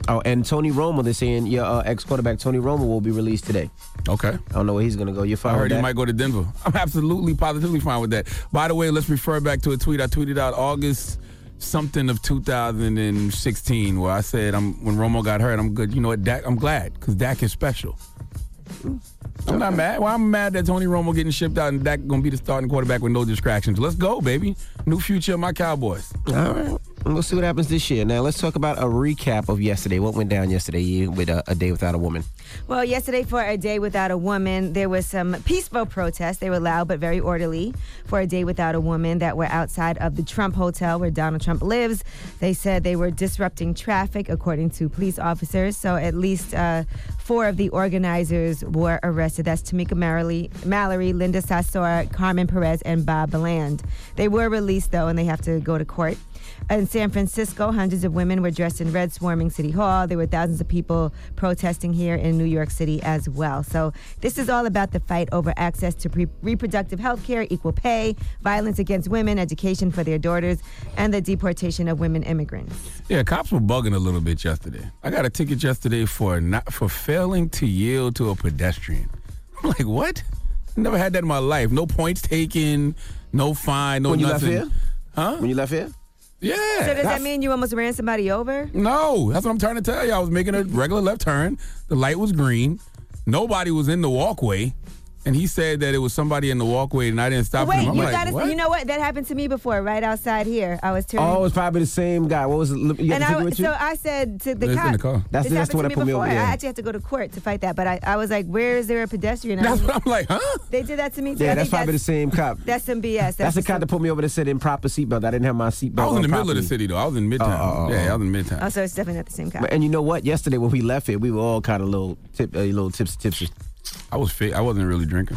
Oh, and Tony Romo, they're saying your ex-quarterback Tony Romo will be released today. Okay. I don't know where he's going to go. You're fine I heard with he that? might go to Denver. I'm absolutely, positively fine with that. By the way, let's refer back to a tweet I tweeted out August something of 2016 where I said when Romo got hurt, I'm good. You know what, Dak, I'm glad because Dak is special. I'm not mad. Well, I'm mad that Tony Romo getting shipped out and Dak going to be the starting quarterback with no distractions. Let's go, baby. New future of my Cowboys. All right. We'll see what happens this year. Now, let's talk about a recap of yesterday. What went down yesterday with a Day Without a Woman? Well, yesterday for A Day Without a Woman, there was some peaceful protests. They were loud but very orderly for A Day Without a Woman that were outside of the Trump Hotel where Donald Trump lives. They said they were disrupting traffic, according to police officers. So at least 4 of the organizers were arrested. That's Tamika Mallory, Linda Sassour, Carmen Perez, and Bob Beland. They were released, though, and they have to go to court. In San Francisco, hundreds of women were dressed in red swarming City Hall. There were thousands of people protesting here in New York City as well. So this is all about the fight over access to reproductive health care, equal pay, violence against women, education for their daughters, and the deportation of women immigrants. Yeah, cops were bugging a little bit yesterday. I got a ticket yesterday for failing to yield to a pedestrian. I'm like, what? Never had that in my life. No points taken, no fine, no When you nothing. left here? Huh? When you left here? Yeah. So does that mean you almost ran somebody over? No, that's what I'm trying to tell you. I was making a regular left turn. The light was green. Nobody was in the walkway. And he said that it was somebody in the walkway and I didn't stop Wait, him. I'm you like, gotta. what? You know what? That happened to me before, right outside here. I was turning. Oh, it's probably the same guy. What was it? You had the ticket with you? So I said to the It's cop. in the car. That's this the one that happened to put me over. before. Yeah. I actually had to go to court to fight that, but I was like, "Where is there a pedestrian?" That's what I'm like, huh? They did that to me too. Yeah, I that's think probably the same cop. That's some BS. That's the just cop that put me over that said improper seatbelt. I didn't have my seatbelt I was in the on middle of the properly. city, though. I was in Midtown. Yeah, I was in Midtown. Oh, so it's definitely not the same cop. And you know what? Yesterday when we left here, we were all kind of little tipsy. I wasn't really drinking.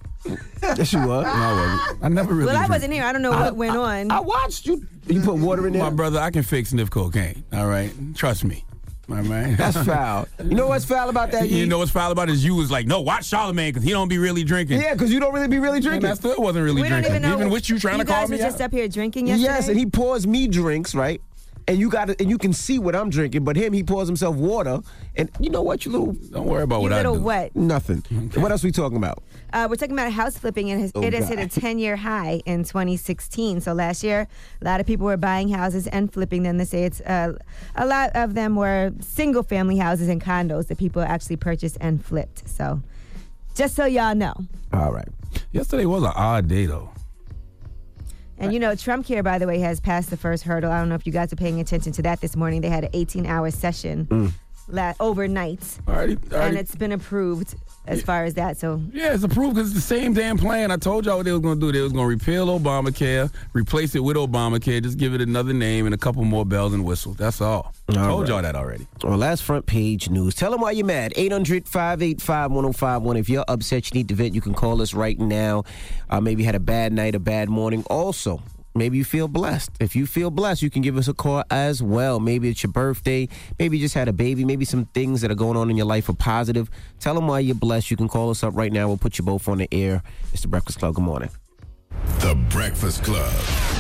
Yes, you were. No, I wasn't. I never really Well, I drank. wasn't here. I don't know what went on. I watched you. You put water in there? My brother, I can fake sniff cocaine. All right? Trust me. All right? That's foul. You know what's foul about that? You know what's foul about it is you was like, no, watch Charlamagne because he don't be really drinking. Yeah, because you don't really be really And drinking. I still wasn't really We don't drinking. even know. with you trying to You call guys me were just out. up here drinking yesterday. Yes, and he pours me drinks, right? And you can see what I'm drinking, but he pours himself water. And you know what, you little Don't worry about You what I little do. what? nothing. What else we talking about? We're talking about house flipping, and it has hit a 10-year high in 2016. So last year, a lot of people were buying houses and flipping them. They say it's a lot of them were single-family houses and condos that people actually purchased and flipped. So just so y'all know. All right. Yesterday was an odd day, though. And, you know, Trump Care, by the way, has passed the first hurdle. I don't know if you guys are paying attention to that this morning. They had an 18-hour session overnight, Alrighty. and it's been approved as far as that. So Yeah, it's approved because it's the same damn plan. I told y'all what they was going to do. They was going to repeal Obamacare, replace it with Obamacare, just give it another name and a couple more bells and whistles. That's all. I told y'all that already. Well, last front page news. Tell them why you're mad. 800-585-1051. If you're upset, you need to vent, you can call us right now. Maybe you had a bad night, a bad morning. Also, maybe you feel blessed. If you feel blessed, you can give us a call as well. Maybe it's your birthday. Maybe you just had a baby. Maybe some things that are going on in your life are positive. Tell them why you're blessed. You can call us up right now. We'll put you both on the air. It's The Breakfast Club. Good morning. The Breakfast Club.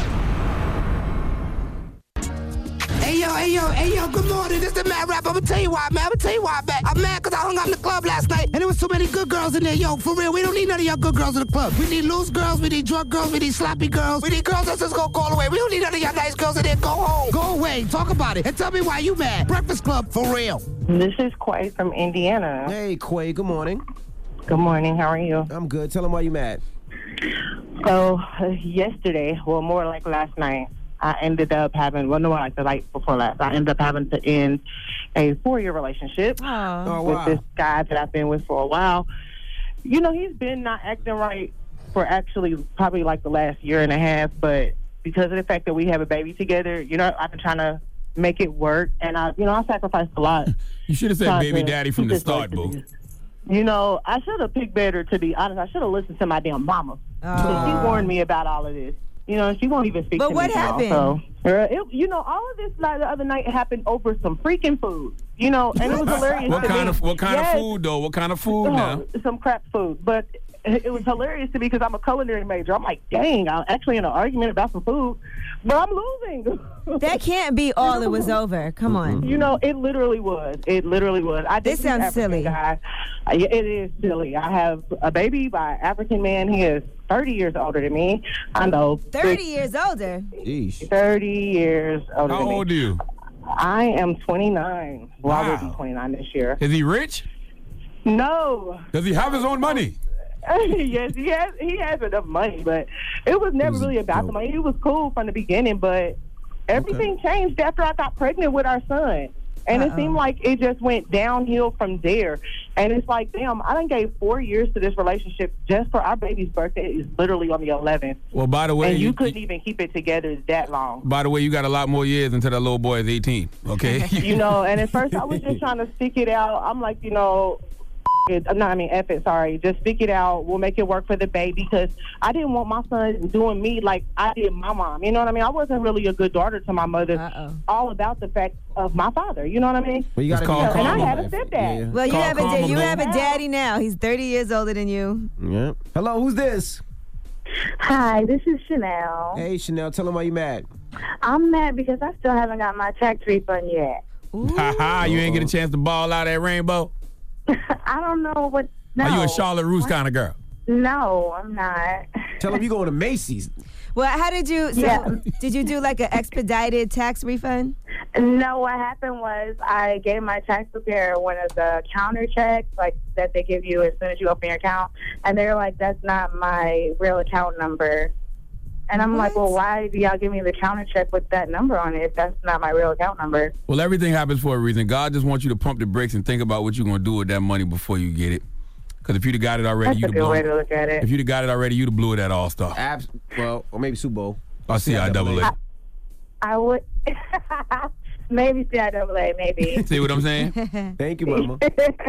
Hey, yo, good morning. This is the Mad Rap. I'm gonna tell you why, man. I'm mad because I hung out in the club last night and there was so many good girls in there. Yo, for real, we don't need none of y'all good girls in the club. We need loose girls, we need drunk girls, we need sloppy girls. We need girls that's just gonna call away. We don't need none of y'all nice girls in there. Go home. Go away. Talk about it. And tell me why you mad. Breakfast Club, for real. This is Quay from Indiana. Hey, Quay. Good morning. Good morning. How are you? I'm good. Tell them why you mad. So, yesterday, well, more like last night, I ended up having, well, no, like the night before last, I ended up having to end a 4-year relationship with this guy that I've been with for a while. You know, he's been not acting right for actually probably like the last year and a half, but because of the fact that we have a baby together, you know, I've been trying to make it work, and I sacrificed a lot. You should have said baby daddy from the start, boo. You know, I should have picked better, to be honest. I should have listened to my damn mama. Because she warned me about all of this. You know, she won't even speak to me. But what happened? Now, so, you know, all of this like, the other night happened over some freaking food. You know, and it was hilarious. What kind of Yes. food, though? What kind of food now? Some crap food. But it was hilarious to me because I'm a culinary major. I'm like, dang, I'm actually in an argument about some food, but I'm losing. That can't be all it was over. Come on. You know, it literally was. It literally was. This sounds silly. Guy. It is silly. I have a baby by an African man. He is 30 years older than me. I know. 30 years older? Yeesh. 30 years older than me. How old are you? I am 29. Well, I will be 29 this year. Is he rich? No. Does he have his own money? Yes, he has enough money, but it was never really about the money. It was cool from the beginning, but everything changed after I got pregnant with our son. And it seemed like it just went downhill from there. And it's like, damn, I done gave 4 years to this relationship just for our baby's birthday is literally on the 11th. Well, by the way, and you couldn't even keep it together that long. By the way, you got a lot more years until that little boy is 18, okay? You know, and at first I was just trying to stick it out. I'm like, you know, F it, sorry. Just stick it out. We'll make it work for the baby because I didn't want my son doing me like I did my mom. You know what I mean? I wasn't really a good daughter to my mother. All about the fact of my father. You know what I mean? Well, you gotta and I had a stepdad. Yeah. Well, you have a daddy now. He's 30 years older than you. Yeah. Hello, who's this? Hi, this is Chanel. Hey, Chanel, tell them why you mad. I'm mad because I still haven't got my tax refund yet. Ha you ain't get a chance to ball out at Rainbow? I don't know what. No. Are you a Charlotte Russe kind of girl? No, I'm not. Tell them you going to Macy's. Well, how did you? Did you do like an expedited tax refund? No, what happened was I gave my tax preparer one of the counter checks, like that they give you as soon as you open your account, and they're like, "That's not my real account number." And I'm like, well, why do y'all give me the counter check with that number on it if that's not my real account number? Well, everything happens for a reason. God just wants you to pump the brakes and think about what you're going to do with that money before you get it. Because if you'd have got it already, that's a good way to look at it. If you'd have got it already, you'd have blew it at All-Star. Well, or maybe Super Bowl. Or CIAA. I would. Maybe CIAA, maybe. See what I'm saying? Thank you, Mama.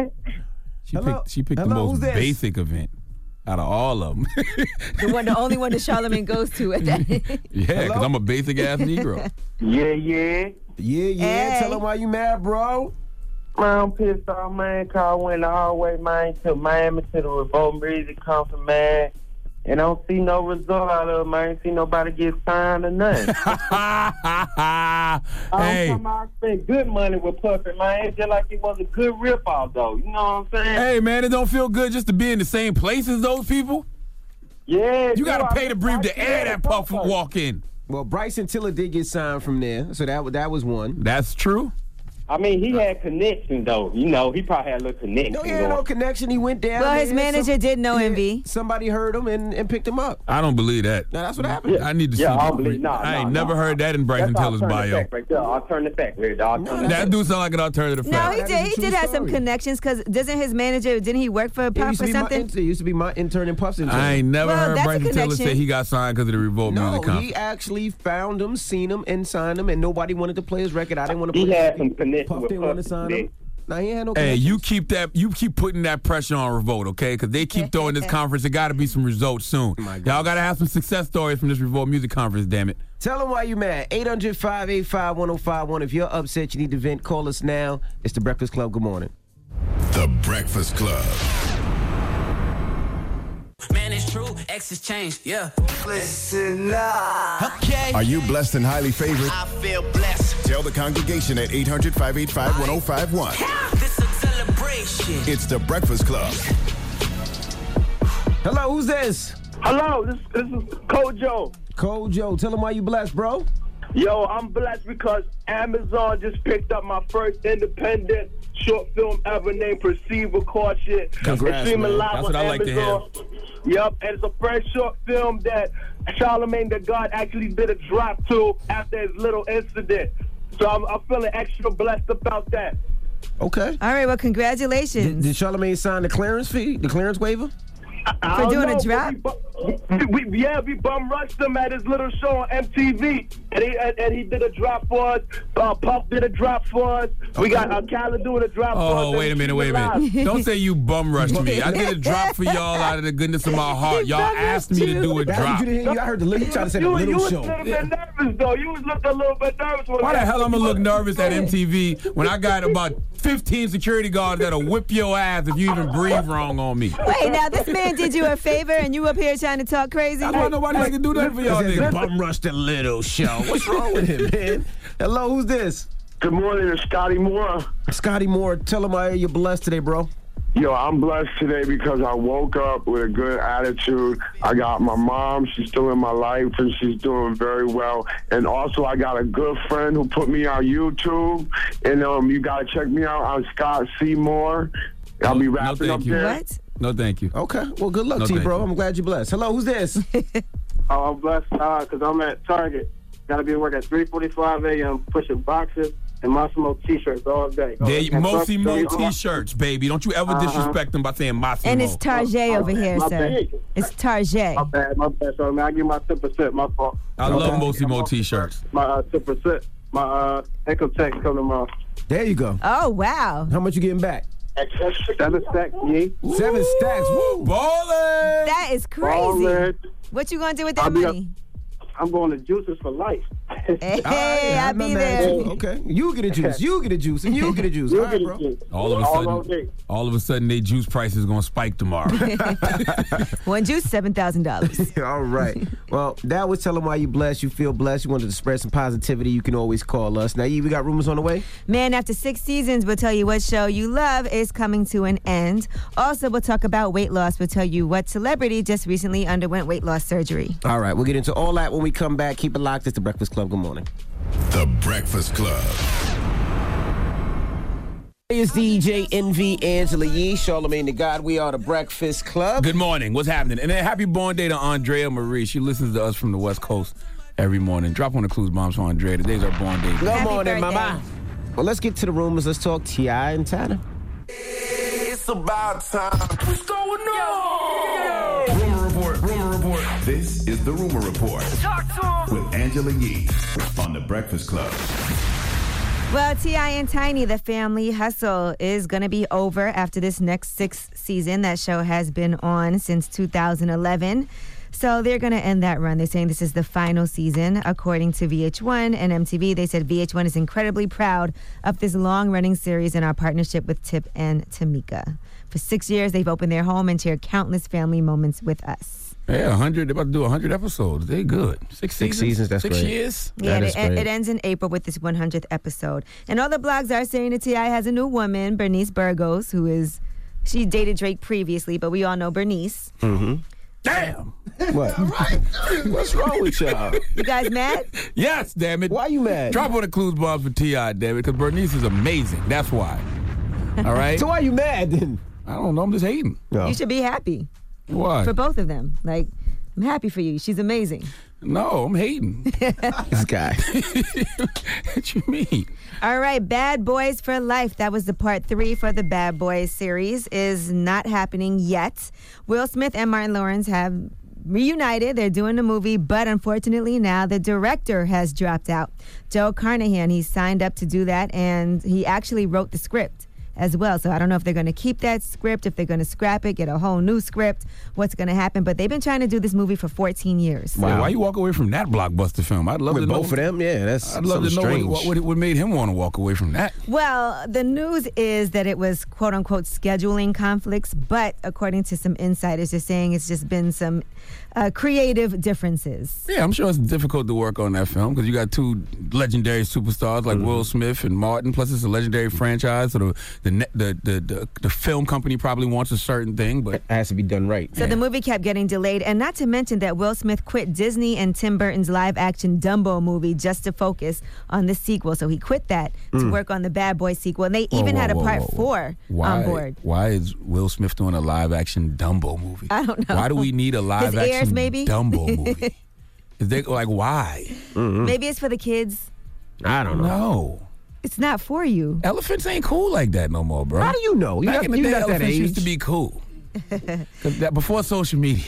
She picked the most basic event out of all of them. The only one that Charlamagne goes to at that. Yeah, because I'm a basic ass Negro. Yeah. Hey. Tell them why you mad, bro. Man, I'm pissed off, man, because I went all the way, man, to Miami to the Revolt Music Conference, man. And I don't see no result out of it, man. I ain't see nobody get signed or nothing. Hey. I spent good money with Puffy, man. It's just like it was a good rip-off, though. You know what I'm saying? Hey, man, it don't feel good just to be in the same place as those people? Yeah. You got to pay to breathe the air that Puffy walk in. Well, Bryson Tiller did get signed from there, so that was one. That's true. I mean, he had connection, though. You know, he probably had a little connection. No, he had no connection. He went down. Well, his manager did know MV. Somebody heard him and picked him up. I don't believe that. No, that's what happened. I need to see. I ain't never heard that in Bryson Tiller's bio. Right there. Alternative fact, right there. That do sound like an alternative No, fact. he did have some connections because doesn't his manager, didn't he work for Puff or something? He used to be my intern in Puff's intern. I ain't never heard that's Bryson Tiller say he got signed because of the Revolt Music Conference. He actually found him, seen him, and signed him, and nobody wanted to play his record. I didn't want to play He his had record. some connection Puff with didn't want to Puff. sign him. Nah, he had no Hey, connections. you keep putting that pressure on Revolt, okay? Because they keep throwing this conference. There got to be some results soon. Y'all got to have some success stories from this Revolt Music Conference, damn it. Tell them why you mad. 800-585-1051. If you're upset, you need to vent, call us now. It's The Breakfast Club. Good morning. The Breakfast Club. Man, it's true. X has changed, yeah. Listen up. Okay. Are you blessed and highly favored? I feel blessed. Tell the congregation at 800-585-1051. This is a celebration. It's The Breakfast Club. Hello, who's this? Hello, this is Kojo. Kojo, tell them why you blessed, bro. Yo, I'm blessed because Amazon just picked up my first independent short film ever named Perceive a Caution. Congrats, man. That's what I like to hear. Yep, and it's a first short film that Charlamagne the God actually did a drop to after his little incident. So I'm feeling extra blessed about that. Okay. All right, well, congratulations. Did Charlamagne sign the clearance fee, the clearance waiver? For doing a drop? We bum rushed him at his little show on MTV, and he did a drop for us. Puff did a drop for us. We got Khaled doing a drop for us. Oh, wait a minute. Don't say you bum rushed me. I did a drop for y'all out of the goodness of my heart. Y'all asked me to do a drop. I heard the little, you trying to say the little show. You was a little bit nervous, though. You was looking a little bit nervous. Why the hell I'm going to look nervous at MTV when I got about 15 security guards that'll whip your ass if you even breathe wrong on me. Wait, now this man did you a favor and you up here trying to talk crazy? I don't want nobody that can do nothing for y'all niggas. Bum rush the little show. What's wrong with him, man? Hello, who's this? Good morning, it's Scotty Moore. Scotty Moore, tell him why you're blessed today, bro. Yo, I'm blessed today because I woke up with a good attitude. I got my mom. She's still in my life, and she's doing very well. And also, I got a good friend who put me on YouTube. And you got to check me out on Scott C. Moore. I'll be rapping up there. What? No, thank you. Okay. Well, good luck to you, bro. I'm glad you're blessed. Hello, who's this? I'm blessed because I'm at Target. Got to be at work at 3:45 a.m. pushing boxes and Massimo T-shirts all day. Massimo T-shirts, baby. Don't you ever disrespect them by saying Massimo. And it's Target over here, my sir. bad. It's Target. My bad. So, man, I give my 10%. My fault. I love Massimo T-shirts. My 10%. My income tax coming tomorrow. There you go. Oh, wow. How much you getting back? 7 stacks, yeah. 7 stacks. Woo. Ballin'. That is crazy. Ballin'. What you gonna do with that money? I'm going to Juices for life. Hey, I'll be there. Okay. You get a juice. You get a juice. And you get a juice. All right, bro. All of a sudden, their juice price is going to spike tomorrow. One juice, $7,000. All right. Well, that was telling why you blessed. You feel blessed. You wanted to spread some positivity. You can always call us. Now, we got rumors on the way? Man, after 6 seasons, we'll tell you what show you love is coming to an end. Also, we'll talk about weight loss. We'll tell you what celebrity just recently underwent weight loss surgery. All right. We'll get into all that when we come back. Keep it locked. It's The Breakfast Club. Good morning. The Breakfast Club. It's DJ NV, Angela Yee, Charlamagne the God. We are The Breakfast Club. Good morning. What's happening? And then happy born day to Andrea Marie. She listens to us from the West Coast every morning. Drop on the clues bombs for Andrea. Today's our born day. Good morning, mama. Well, let's get to the rumors. Let's talk T.I. and Tanner. It's about time. What's going on? Rumor report. This is the Rumor Report. Talk to him. With Angela Yee on The Breakfast Club. Well, T.I. and Tiny, the family hustle, is going to be over after this next 6th season. That show has been on since 2011. So they're going to end that run. They're saying this is the final season. According to VH1 and MTV, they said VH1 is incredibly proud of this long-running series and our partnership with Tip and Tamika. For 6 years, they've opened their home and shared countless family moments with us. Yeah, 100. They're about to do 100 episodes. They good. 6 seasons. That's 6 great. years. Yeah, it ends in April with this 100th episode. And all the blogs are saying that T.I. has a new woman, Bernice Burgos, she dated Drake previously, but we all know Bernice. Mm-hmm. Damn. What? What's wrong with y'all? You guys mad? Yes, damn it. Why you mad? Drop on the clues bombs for T.I., damn it, because Bernice is amazing. That's why. All right? So why you mad then? I don't know. I'm just hating. No. You should be happy. Why? For both of them. Like, I'm happy for you. She's amazing. No, I'm hating. This guy. What you mean? All right, Bad Boys for Life. That was the part 3 for the Bad Boys series. Is not happening yet. Will Smith and Martin Lawrence have reunited. They're doing the movie, but unfortunately now the director has dropped out. Joe Carnahan, he signed up to do that, and he actually wrote the script as well. So I don't know if they're going to keep that script, if they're going to scrap it, get a whole new script, what's going to happen. But they've been trying to do this movie for 14 years. Wow. Why you walk away from that blockbuster film? I'd love With to know. both of them, yeah, that's I'd love to know strange. what made him want to walk away from that. Well, the news is that it was quote-unquote scheduling conflicts, but according to some insiders, they're saying it's just been some creative differences. Yeah, I'm sure it's difficult to work on that film because you got two legendary superstars like Will Smith and Martin. Plus, it's a legendary franchise, so the film company probably wants a certain thing, but it has to be done right. So the movie kept getting delayed, and not to mention that Will Smith quit Disney and Tim Burton's live-action Dumbo movie just to focus on the sequel. So he quit that to work on the Bad Boy sequel, and they even had a part 4 on board. Why is Will Smith doing a live-action Dumbo movie? I don't know. Why do we need a live-action maybe? Dumbo movie? Is they like why? Maybe it's for the kids. I don't know. No. It's not for you. Elephants ain't cool like that no more, bro. How do you know? Back in the day, not that elephants age. used to be cool. Before social media.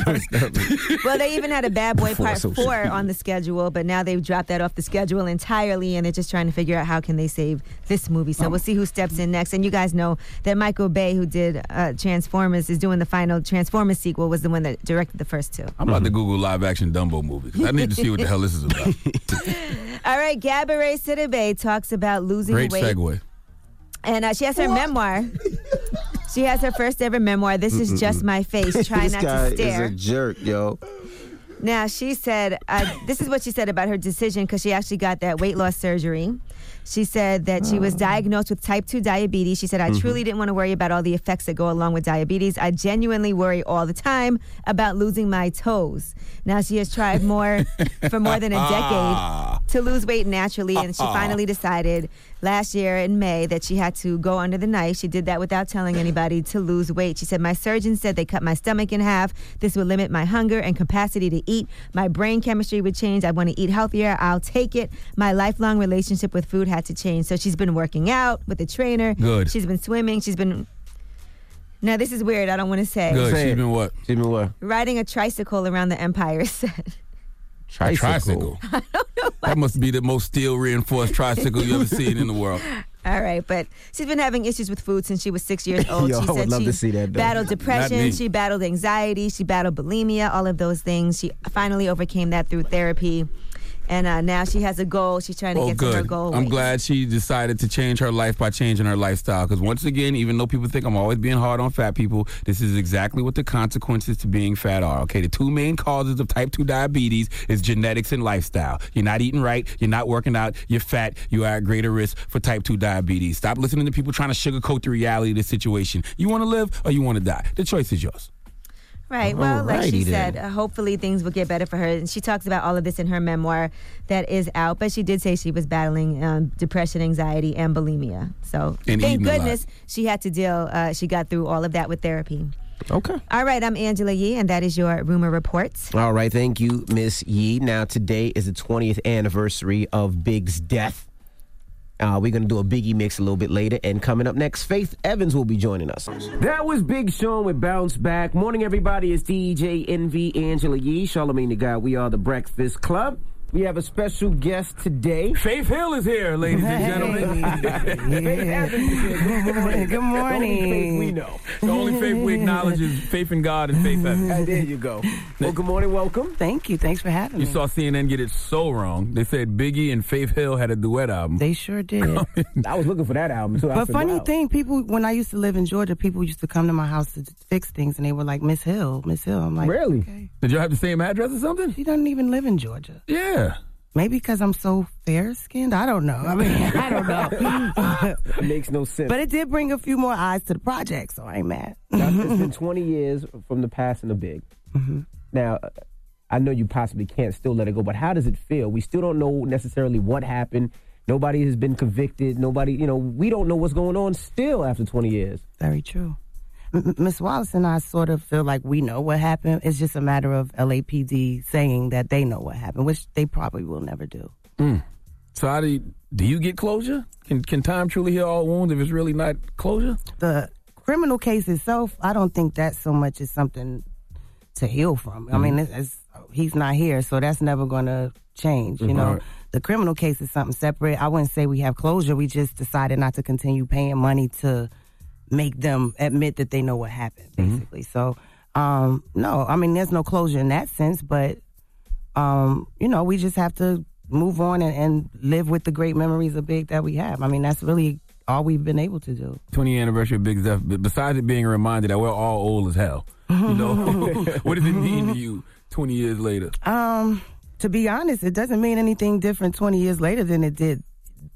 Well, they even had a Bad Boy Before Part social 4 media. on the schedule, but now they've dropped that off the schedule entirely, and they're just trying to figure out how can they save this movie. So we'll see who steps in next. And you guys know that Michael Bay, who did Transformers, is doing the final Transformers sequel, was the one that directed the first 2. I'm about to Google live-action Dumbo movie because I need to see what the hell this is about. All right, Gabourey Sidibe talks about losing Great weight. segue. And she has her memoir. She has her first ever memoir. This is just my face. Try not to stare. This guy is a jerk, yo. Now, she said, this is what she said about her decision because she actually got that weight loss surgery. She said that she was diagnosed with type 2 diabetes. She said, I truly didn't want to worry about all the effects that go along with diabetes. I genuinely worry all the time about losing my toes. Now, she has tried for more than a decade to lose weight naturally, and she finally decided last year in May that she had to go under the knife. She did that without telling anybody to lose weight. She said, my surgeon said they cut my stomach in half. This would limit my hunger and capacity to eat. My brain chemistry would change. I want to eat healthier. I'll take it. My lifelong relationship with food had to change. So she's been working out with a trainer. Good. She's been swimming. She's been... Now, this is weird. I don't want to say. Good. She's been what? She's been what? Riding a tricycle around the Empire Set. Tricycle? I don't know. That must be the most steel-reinforced tricycle you ever seen in the world. All right, but she's been having issues with food since she was 6 years old. Yo, she I would love to see that, though. Battled depression, she battled anxiety, she battled bulimia, all of those things. She finally overcame that through therapy. And now she has a goal. She's trying to get to her goal. I'm glad she decided to change her life by changing her lifestyle. Because once again, even though people think I'm always being hard on fat people, this is exactly what the consequences to being fat are. Okay, the two main causes of type 2 diabetes is genetics and lifestyle. You're not eating right. You're not working out. You're fat. You are at greater risk for type 2 diabetes. Stop listening to people trying to sugarcoat the reality of the situation. You want to live or you want to die? The choice is yours. Right. Well, like she said, hopefully things will get better for her. And she talks about all of this in her memoir that is out. But she did say she was battling depression, anxiety, and bulimia. So thank goodness she had to deal. She got through all of that with therapy. Okay. All right. I'm Angela Yee, and that is your Rumor Report. All right. Thank you, Miss Yee. Now, today is the 20th anniversary of Big's death. We're going to do a Biggie mix a little bit later. And coming up next, Faith Evans will be joining us. That was Big Sean with Bounce Back. Morning, everybody. It's DJ NV, Angela Yee, Charlamagne the God. We are the Breakfast Club. We have a special guest today. Faith Hill is here, ladies and gentlemen. Faith Evans is here. Good morning. The only Faith we know. The only faith we acknowledge is faith in God and Faith Evans. There you go. Well, good morning. Welcome. Thank you. Thanks for having me. You saw CNN get it so wrong. They said Biggie and Faith Hill had a duet album. They sure did. I was looking for that album, too. But funny thing, people, when I used to live in Georgia, people used to come to my house to fix things, and they were like, Miss Hill. I'm like, really? Okay. Did y'all have the same address or something? She doesn't even live in Georgia. Yeah. Maybe because I'm so fair-skinned? I don't know. I mean, I don't know. It makes no sense. But it did bring a few more eyes to the project, so I ain't mad. Now, it's been 20 years from the passing of Big. Mm-hmm. Now, I know you possibly can't still let it go, but how does it feel? We still don't know necessarily what happened. Nobody has been convicted. Nobody, we don't know what's going on still after 20 years. Very true. Miss Wallace and I sort of feel like we know what happened. It's just a matter of LAPD saying that they know what happened, which they probably will never do. So how do you get closure? Can time truly heal all wounds if it's really not closure? The criminal case itself, I don't think that so much is something to heal from. I mean, he's not here, so that's never going to change, you know. Right. The criminal case is something separate. I wouldn't say we have closure. We just decided not to continue paying money to make them admit that they know what happened, basically. So, no, I mean, there's no closure in that sense, but, we just have to move on and live with the great memories of Big that we have. I mean, that's really all we've been able to do. 20th anniversary of Big's death, besides it being a reminder that we're all old as hell, what does it mean to you 20 years later? To be honest, it doesn't mean anything different 20 years later than it did,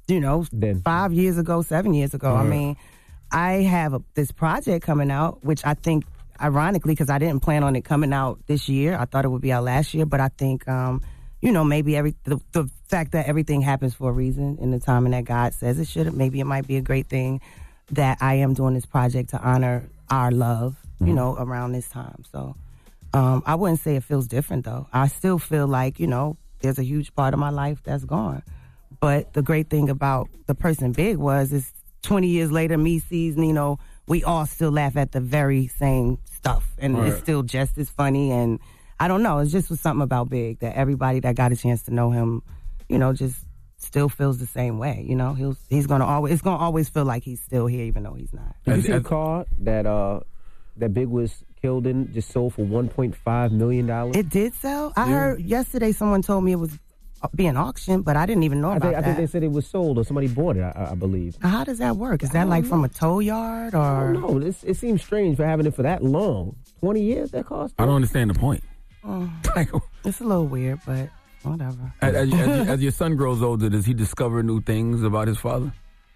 5 years ago, 7 years ago. I mean, I have this project coming out, which I think, ironically, because I didn't plan on it coming out this year. I thought it would be out last year, but I think, maybe the fact that everything happens for a reason in the timing that God says it should, maybe it might be a great thing that I am doing this project to honor our love, around this time. So I wouldn't say it feels different, though. I still feel like, there's a huge part of my life that's gone. But the great thing about the person Big is 20 years later, me sees, we all still laugh at the very same stuff. And it's still just as funny. And I don't know, it's just was something about Big that everybody that got a chance to know him, just still feels the same way. It's going to always feel like he's still here, even though he's not. Did you see a car that Big was killed in just sold for $1.5 million? It did sell? I heard yesterday someone told me it was being auctioned, but I didn't even know about that. I think they said it was sold or somebody bought it, I believe. How does that work? Is that like from a tow yard or? No, it seems strange for having it for that long. 20 years that cost? I don't understand the point. It's a little weird, but whatever. As your son grows older, does he discover new things about his father?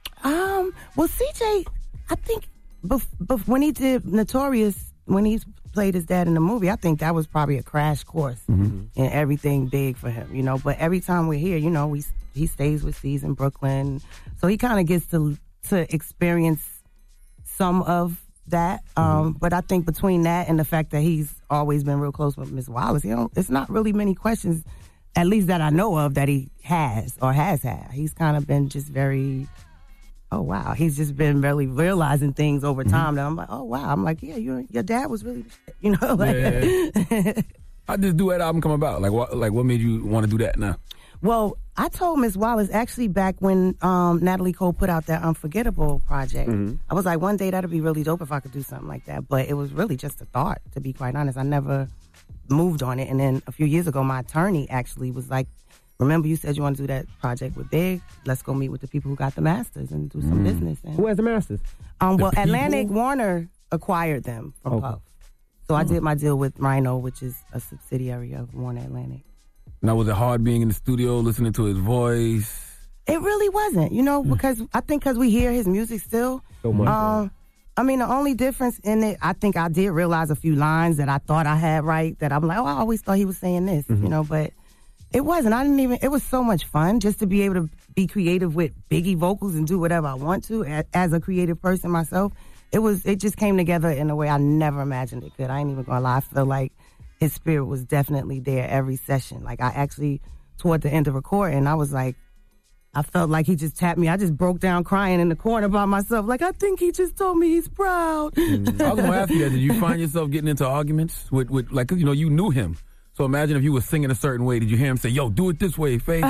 Well, CJ, I think when he did Notorious, when he played his dad in the movie, I think that was probably a crash course in everything big for him, you know. But every time we're here, you know, he stays with C's in Brooklyn, so he kind of gets to experience some of that. But I think between that and the fact that he's always been real close with Miss Wallace, you know, it's not really many questions, at least that I know of, that he has or has had. He's kind of been just very, oh wow, he's just been really realizing things over time that I'm like, oh wow, I'm like, yeah, your dad was really, you know, like. Yeah. How did this duet album come about? Like what made you want to do that now? Well, I told Miss Wallace actually back when Natalie Cole put out that Unforgettable project. I was like, one day that'd be really dope if I could do something like that. But it was really just a thought, to be quite honest. I never moved on it. And then a few years ago, my attorney actually was like, remember you said you want to do that project with Big? Let's go meet with the people who got the masters and do some business. And, who has the masters? Well, Atlantic Warner acquired them from Puff. So I did my deal with Rhino, which is a subsidiary of Warner Atlantic. Now, was it hard being in the studio, listening to his voice? It really wasn't, you know, because I think because we hear his music still. So much. I mean, the only difference in it, I think I did realize a few lines that I thought I had right, that I'm like, oh, I always thought he was saying this, you know, but it wasn't. It was so much fun just to be able to be creative with Biggie vocals and do whatever I want to as a creative person myself. It just came together in a way I never imagined it could. I ain't even gonna lie. I feel like his spirit was definitely there every session. Like I actually, toward the end of recording, I was like, I felt like he just tapped me. I just broke down crying in the corner by myself. Like, I think he just told me he's proud. I was going to ask you that. Did you find yourself getting into arguments with like, you know, you knew him. So imagine if you were singing a certain way. Did you hear him say, yo, do it this way, Faith?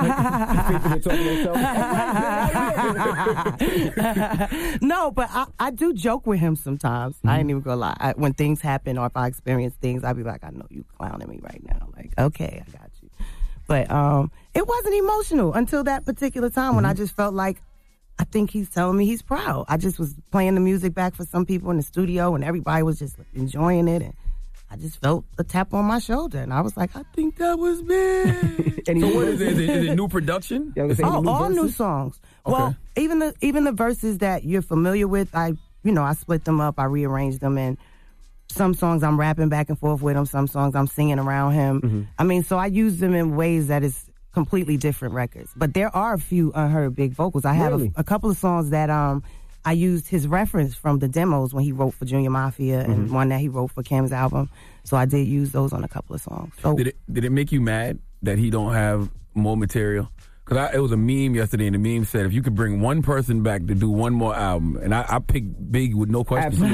No, but I do joke with him sometimes. I ain't even gonna lie. When things happen or if I experience things, I'll be like, I know you clowning me right now. Like, okay, I got you. But it wasn't emotional until that particular time when I just felt like, I think he's telling me he's proud. I just was playing the music back for some people in the studio and everybody was just enjoying it, and I just felt a tap on my shoulder, and I was like, I think that was big. So what is it? Is it new production? All new songs. Okay. Well, even the verses that you're familiar with, I split them up, I rearranged them, and some songs I'm rapping back and forth with him, some songs I'm singing around him. I mean, so I use them in ways that is completely different records. But there are a few unheard big vocals. I have a couple of songs that I used his reference from the demos when he wrote for Junior Mafia and one that he wrote for Kim's album. So I did use those on a couple of songs. So did it make you mad that he don't have more material? Because it was a meme yesterday, and the meme said, if you could bring one person back to do one more album, and I picked Big with no question.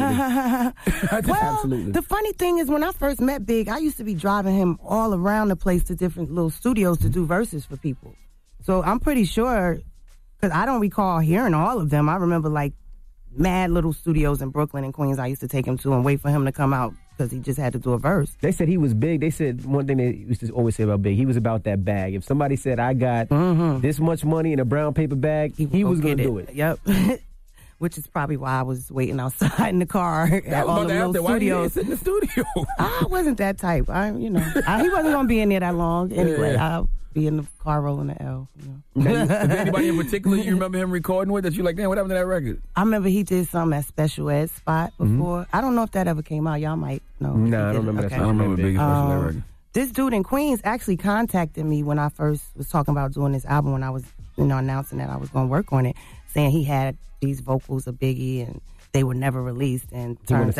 Absolutely. The funny thing is, when I first met Big, I used to be driving him all around the place to different little studios to do verses for people. So I'm pretty sure, because I don't recall hearing all of them. I remember like mad little studios in Brooklyn and Queens I used to take him to and wait for him to come out because he just had to do a verse. They said he was big. They said one thing they used to always say about Big, he was about that bag. If somebody said, I got this much money in a brown paper bag, he was going to do it. Yep. Which is probably why I was waiting outside in the car at all the little studios. Why in the studio? I wasn't that type. He wasn't going to be in there that long. Anyway, I'll be in the car rolling the L. Is there anybody in particular you remember him recording with that you like, damn, what happened to that record? I remember he did something at Special Ed Spot before. I don't know if that ever came out. Y'all might know. No, I don't remember that. I don't remember Big Special Ed record. This dude in Queens actually contacted me when I first was talking about doing this album, when I was announcing that I was going to work on it, saying he had these vocals of Biggie and they were never released, and turns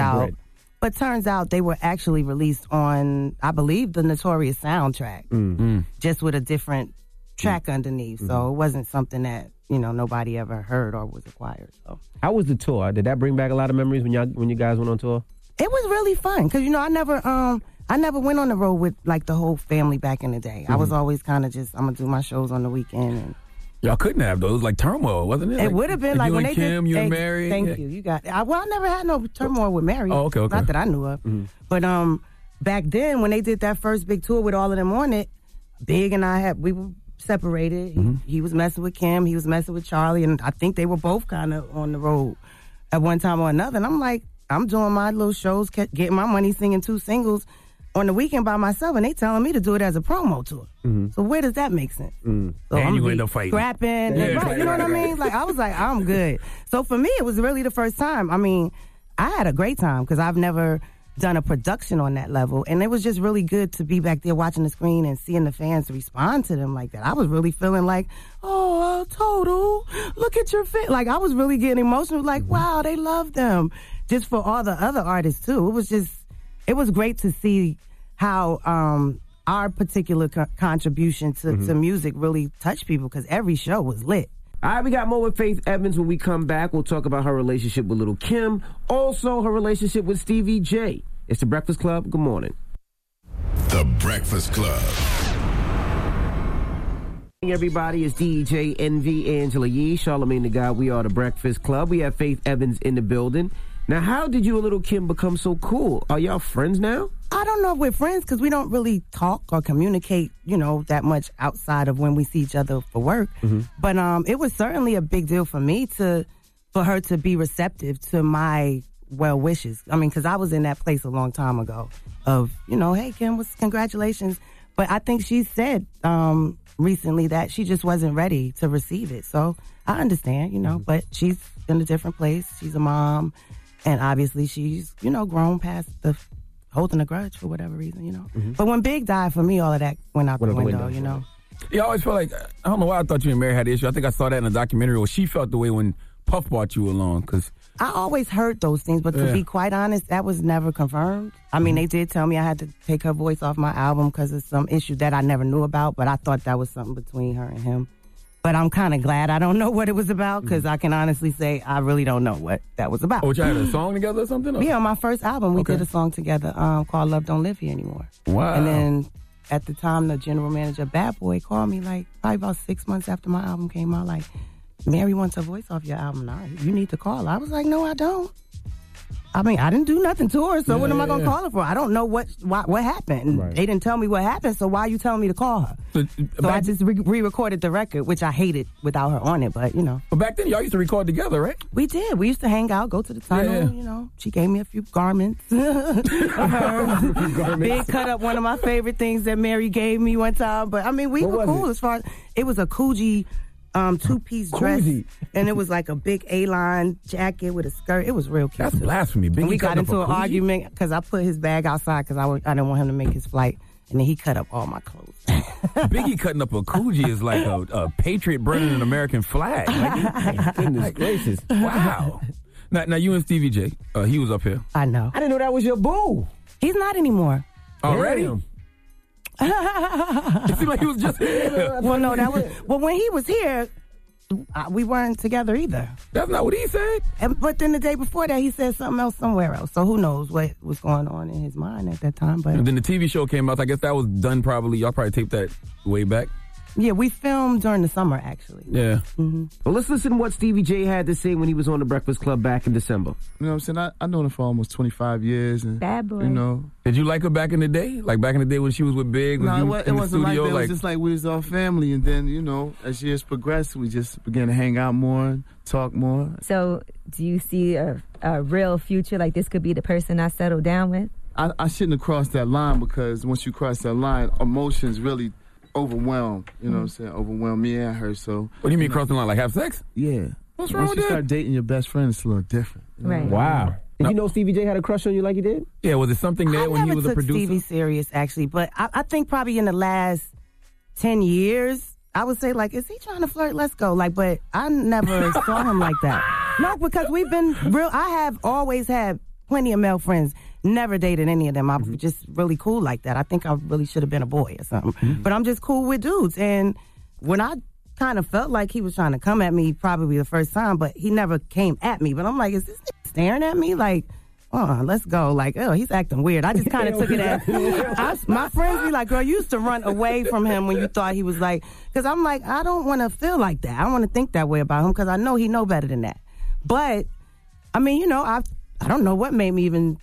out they were actually released on, I believe, the Notorious soundtrack, just with a different track underneath. So it wasn't something that, nobody ever heard or was acquired. So how was the tour? Did that bring back a lot of memories when you guys went on tour? It was really fun because I never went on the road with like the whole family back in the day. I was always kind of just, I'm gonna do my shows on the weekend. And y'all couldn't have those, like turmoil, wasn't it? It would have been like when you and Kim, you and Mary. Thank you. You got it. I never had no turmoil with Mary. Oh, okay. Not that I knew of. But back then, when they did that first big tour with all of them on it, Big and we were separated. He was messing with Kim. He was messing with Charlie. And I think they were both kind of on the road at one time or another. And I'm like, I'm doing my little shows, getting my money, singing 2 singles on the weekend by myself, and they telling me to do it as a promo tour. So where does that make sense? So and I'm you end up fighting. Scrapping. Right, you know what I mean? Like, I was like, I'm good. So for me, it was really the first time. I mean, I had a great time because I've never done a production on that level, and it was just really good to be back there watching the screen and seeing the fans respond to them like that. I was really feeling like, oh, Total, look at your fit. Like, I was really getting emotional, like, wow, they love them. Just for all the other artists too. It was great to see how our particular contribution to music really touched people, because every show was lit. All right, we got more with Faith Evans. When we come back, we'll talk about her relationship with Lil' Kim, also her relationship with Stevie J. It's The Breakfast Club. Good morning. The Breakfast Club. Hey everybody, it's DJ NV, Angela Yee, Charlamagne the God. We are The Breakfast Club. We have Faith Evans in the building. Now, how did you and Lil' Kim become so cool? Are y'all friends now? I don't know if we're friends because we don't really talk or communicate, that much outside of when we see each other for work. But it was certainly a big deal for me for her to be receptive to my well wishes. I mean, because I was in that place a long time ago of, hey, Kim, congratulations. But I think she said recently that she just wasn't ready to receive it. So I understand, but she's in a different place. She's a mom. And obviously she's, grown past the holding a grudge for whatever reason, But when Big died, for me, all of that went out the window, Yeah, I always felt like, I don't know why I thought you and Mary had an issue. I think I saw that in a documentary where she felt the way when Puff brought you along. Cause I always heard those things, but to be quite honest, that was never confirmed. I mean, they did tell me I had to take her voice off my album because of some issue that I never knew about, but I thought that was something between her and him. But I'm kind of glad I don't know what it was about, because I can honestly say I really don't know what that was about. Oh, y'all had a song together or something? Or? Yeah, on my first album, we did a song together called Love Don't Live Here Anymore. Wow. And then at the time, the general manager, Bad Boy, called me probably about 6 months after my album came out, like, Mary wants her voice off your album. Nah, you need to call her. I was like, no, I don't. I mean, I didn't do nothing to her, so what am I going to call her for? I don't know what happened. Right. They didn't tell me what happened, so why are you telling me to call her? So I just re-recorded the record, which I hated without her on it, but, But back then, y'all used to record together, right? We did. We used to hang out, go to the tunnel, She gave me a few garments. Big cut up, one of my favorite things that Mary gave me one time. But, I mean, we were cool as far as... It was a Coogee... 2-piece dress, and it was like a big A-line jacket with a skirt. It was real cute. That's blasphemy. Biggie, and we got into an argument because I put his bag outside because I didn't want him to make his flight, and then he cut up all my clothes. Biggie cutting up a Coogee is like a patriot burning an American flag. Like, goodness gracious. Wow. Now you and Stevie J, he was up here. I know. I didn't know that was your boo. He's not anymore. Already? Damn. It seemed like he was just here. Well, no, well, when he was here, we weren't together either. That's not what he said. But then the day before that, he said something else somewhere else. So who knows what was going on in his mind at that time. But and then the TV show came out. I guess that was done probably. Y'all probably taped that way back. Yeah, we filmed during the summer, actually. Yeah. Well, let's listen to what Stevie J had to say when he was on The Breakfast Club back in December. You know what I'm saying? I known her for almost 25 years. And, Bad boy. Did you like her back in the day? Like back in the day when she was with Big? No, it wasn't like that. It was just like we was all family. And then, as years progressed, we just began to hang out more and talk more. So do you see a real future? Like this could be the person I settle down with? I shouldn't have crossed that line, because once you cross that line, emotions really... overwhelm, overwhelm me and her. So what do you mean cross the line? Like have sex? Yeah. What's wrong with that? Once you start dating your best friend, it's a little different. Right. Wow. Did you know Stevie J had a crush on you like he did? Yeah, was it something there when he was a producer? I never took Stevie serious, actually, but I think probably in the last 10 years, I would say, like, is he trying to flirt? Let's go. Like, but I never saw him like that. No, because we've been real. I have always had plenty of male friends. Never dated any of them. I'm just really cool like that. I think I really should have been a boy or something. But I'm just cool with dudes. And when I kind of felt like he was trying to come at me probably the first time, but he never came at me. But I'm like, is this nigga staring at me? Like, let's go. Like, he's acting weird. I just kind of took it as... my friends be like, girl, you used to run away from him when you thought he was like... Because I'm like, I don't want to feel like that. I don't want to think that way about him, because I know he know better than that. But, I mean, I don't know what made me even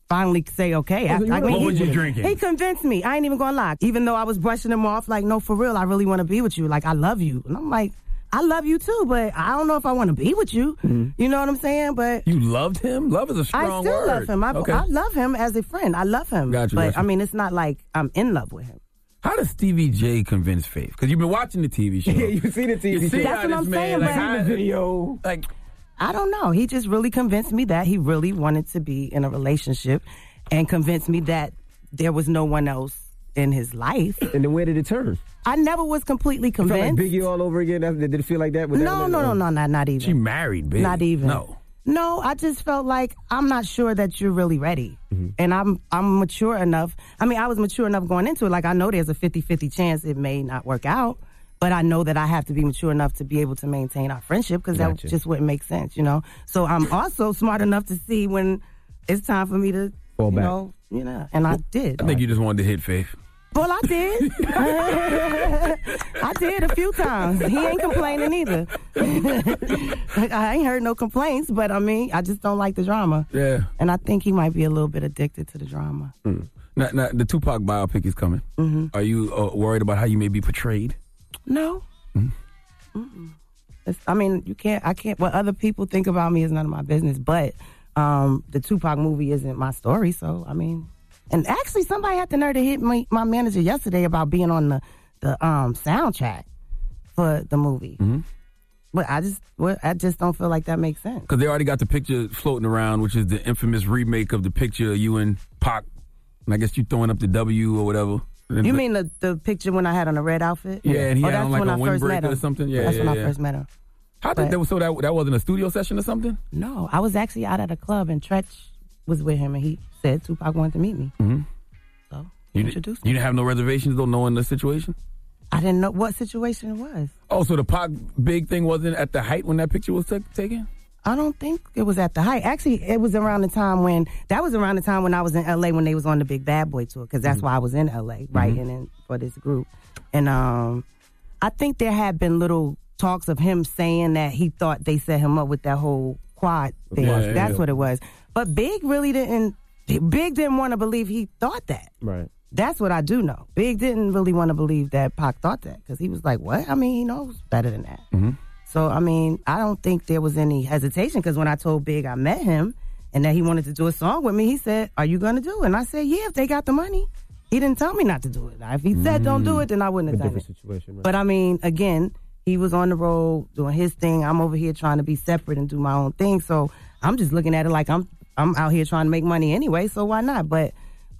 finally say okay. What was you drinking? He convinced me. I ain't even gonna lie. Even though I was brushing him off, like, no, for real, I really want to be with you. Like, I love you. And I'm like, I love you too, but I don't know if I want to be with you. You know what I'm saying? But you loved him? Love is a strong word. I still love him. I love him as a friend. I love him. But I mean, it's not like I'm in love with him. How does Stevie J convince Faith? Because you've been watching the TV show. Yeah, you see the TV show. That's what I'm saying. Like, the video. Like, I don't know. He just really convinced me that he really wanted to be in a relationship, and convinced me that there was no one else in his life. And then where did it turn? I never was completely convinced. You felt like Biggie all over again? Did it feel like that? No, not even. She married Biggie. Not even. No, I just felt like I'm not sure that you're really ready. And I'm mature enough. I mean, I was mature enough going into it. Like, I know there's a 50-50 chance it may not work out, but I know that I have to be mature enough to be able to maintain our friendship, because that just wouldn't make sense, you know? So I'm also smart enough to see when it's time for me to, fall back. And I did. I think you just wanted to hit Faith. Well, I did. I did a few times. He ain't complaining either. I ain't heard no complaints, but I mean, I just don't like the drama. Yeah. And I think he might be a little bit addicted to the drama. Now, the Tupac biopic is coming. Are you worried about how you may be portrayed? No. I mean, I can't, what other people think about me is none of my business, but the Tupac movie isn't my story, so, I mean... And actually, somebody had the nerve to hit my manager yesterday about being on the soundtrack for the movie. But I just don't feel like that makes sense. Because they already got the picture floating around, which is the infamous remake of the picture of you and Pac. And I guess you throwing up the W or whatever. You mean the picture when I had on a red outfit? Yeah, and he had that's on like when a I first met windbreaker him. or something? Yeah, that's when I first met him. How did that? So that wasn't a studio session or something? No, I was actually out at a club and Tretch was with him, and he said Tupac wanted to meet me. So you introduced me. You didn't have no reservations though, knowing the situation? I didn't know what situation it was. Oh, so the Pac big thing wasn't at the height when that picture was taken? I don't think it was at the height. Actually, it was around the time when I was in LA when they was on the Big Bad Boy tour, because that's why I was in LA writing in for this group. And I think there had been little talks of him saying that he thought they set him up with that whole quad thing. That's what it was. But Big really didn't want to believe he thought that. Right. That's what I do know. Big didn't really want to believe that Pac thought that, because he was like, what? I mean, he knows better than that. So, I mean, I don't think there was any hesitation, because when I told Big I met him and that he wanted to do a song with me, he said, are you going to do it? And I said, yeah, if they got the money. He didn't tell me not to do it. Now, if he said don't do it, then I wouldn't have done it. Situation, right? But, I mean, again, he was on the road doing his thing. I'm over here trying to be separate and do my own thing. So I'm just looking at it like I'm out here trying to make money anyway, so why not? But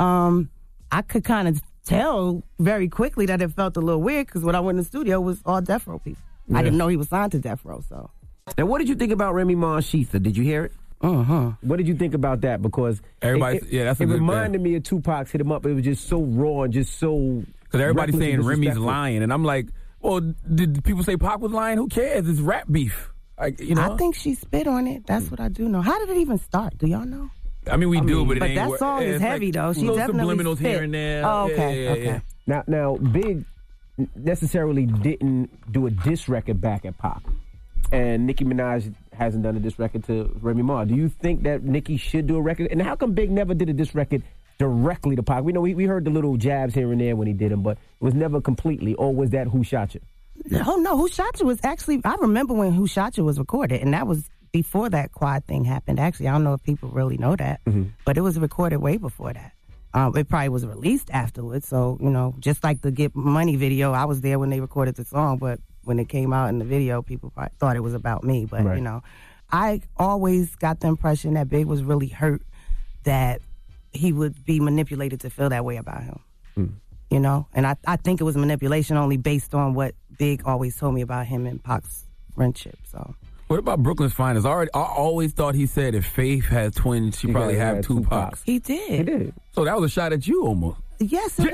I could kind of tell very quickly that it felt a little weird, because when I went in the studio, it was all Death Row people. Yeah. I didn't know he was signed to Death Row, so. Now, what did you think about Remy Ma and Sheetha? Did you hear it? What did you think about that? Because it reminded me of Tupac's Hit 'Em Up. It was just so raw and just so... Because everybody's saying Remy's lying, and I'm like, well, did people say Pac was lying? Who cares? It's rap beef. I think she spit on it. That's what I do know. How did it even start? Do y'all know? I mean, we do, but it but ain't... that song is heavy, like though. She definitely subliminals spit. here and there. Oh, okay, okay. Now, Big necessarily didn't do a diss record back at Pac. And Nicki Minaj hasn't done a diss record to Remy Ma. Do you think that Nicki should do a record? And how come Big never did a diss record directly to Pac? We know we heard the little jabs here and there when he did them, but it was never completely. Or was that Who Shot You? No, Who Shot You was actually, I remember when Who Shot You was recorded, and that was before that quad thing happened. Actually, I don't know if people really know that, but it was recorded way before that. It probably was released afterwards, so, just like the Get Money video, I was there when they recorded the song, but when it came out in the video, people probably thought it was about me, but, I always got the impression that Big was really hurt that he would be manipulated to feel that way about him. And I think it was manipulation only based on what Big always told me about him and Pac's friendship, so... What about Brooklyn's Finest? I always thought he said if Faith had twins, she probably have two Pacs. He did. So that was a shot at you almost. Yes, it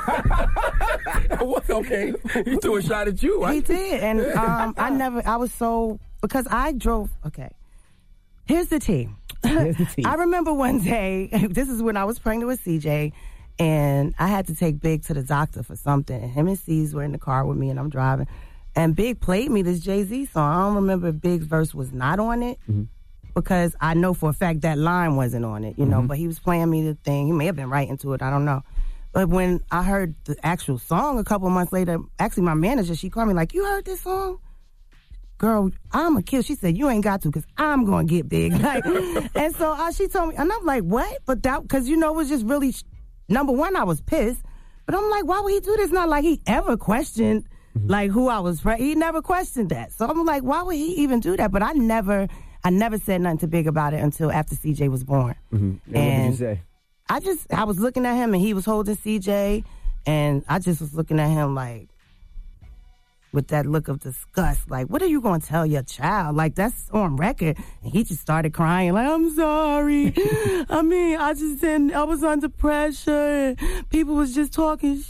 was. Okay. He threw a shot at you. He did. And because I drove, okay. Here's the tea. I remember one day, this is when I was pregnant with CJ, and I had to take Big to the doctor for something. And him and C's were in the car with me, and I'm driving. And Big played me this Jay-Z song. I don't remember if Big's verse was not on it, because I know for a fact that line wasn't on it, you know, but he was playing me the thing. He may have been writing to it, I don't know. But when I heard the actual song a couple months later, actually my manager, she called me like, you heard this song? Girl, I'm a kill. She said, you ain't got to because I'm going to get big. Like, and so she told me, and I'm like, what? But that, because, you know, it was just really, number one, I was pissed. But I'm like, why would he do this? Not like he ever questioned, like, who I was. He never questioned that. So I'm like, why would he even do that? But I never said nothing to Big about it until after CJ was born. And what did you say? I was looking at him and he was holding CJ, and I just was looking at him like, with that look of disgust, like, what are you going to tell your child? Like, that's on record. And he just started crying, like, I'm sorry. I mean, I was under pressure. People was just talking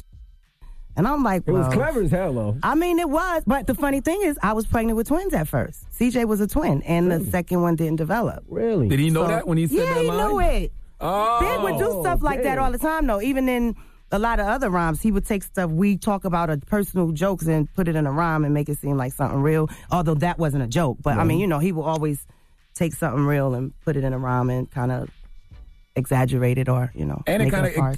And I'm like, well, it was clever as hell, though. I mean, it was. But the funny thing is, I was pregnant with twins at first. CJ was a twin, and the second one didn't develop. Really? Did he know that when he said that line? Yeah, he knew it. Oh. Big would do stuff like that all the time, though. Even in a lot of other rhymes, he would take stuff we talk about, personal jokes, and put it in a rhyme and make it seem like something real, although that wasn't a joke. But, I mean, you know, he would always take something real and put it in a rhyme and kind of exaggerate it or, you know, and make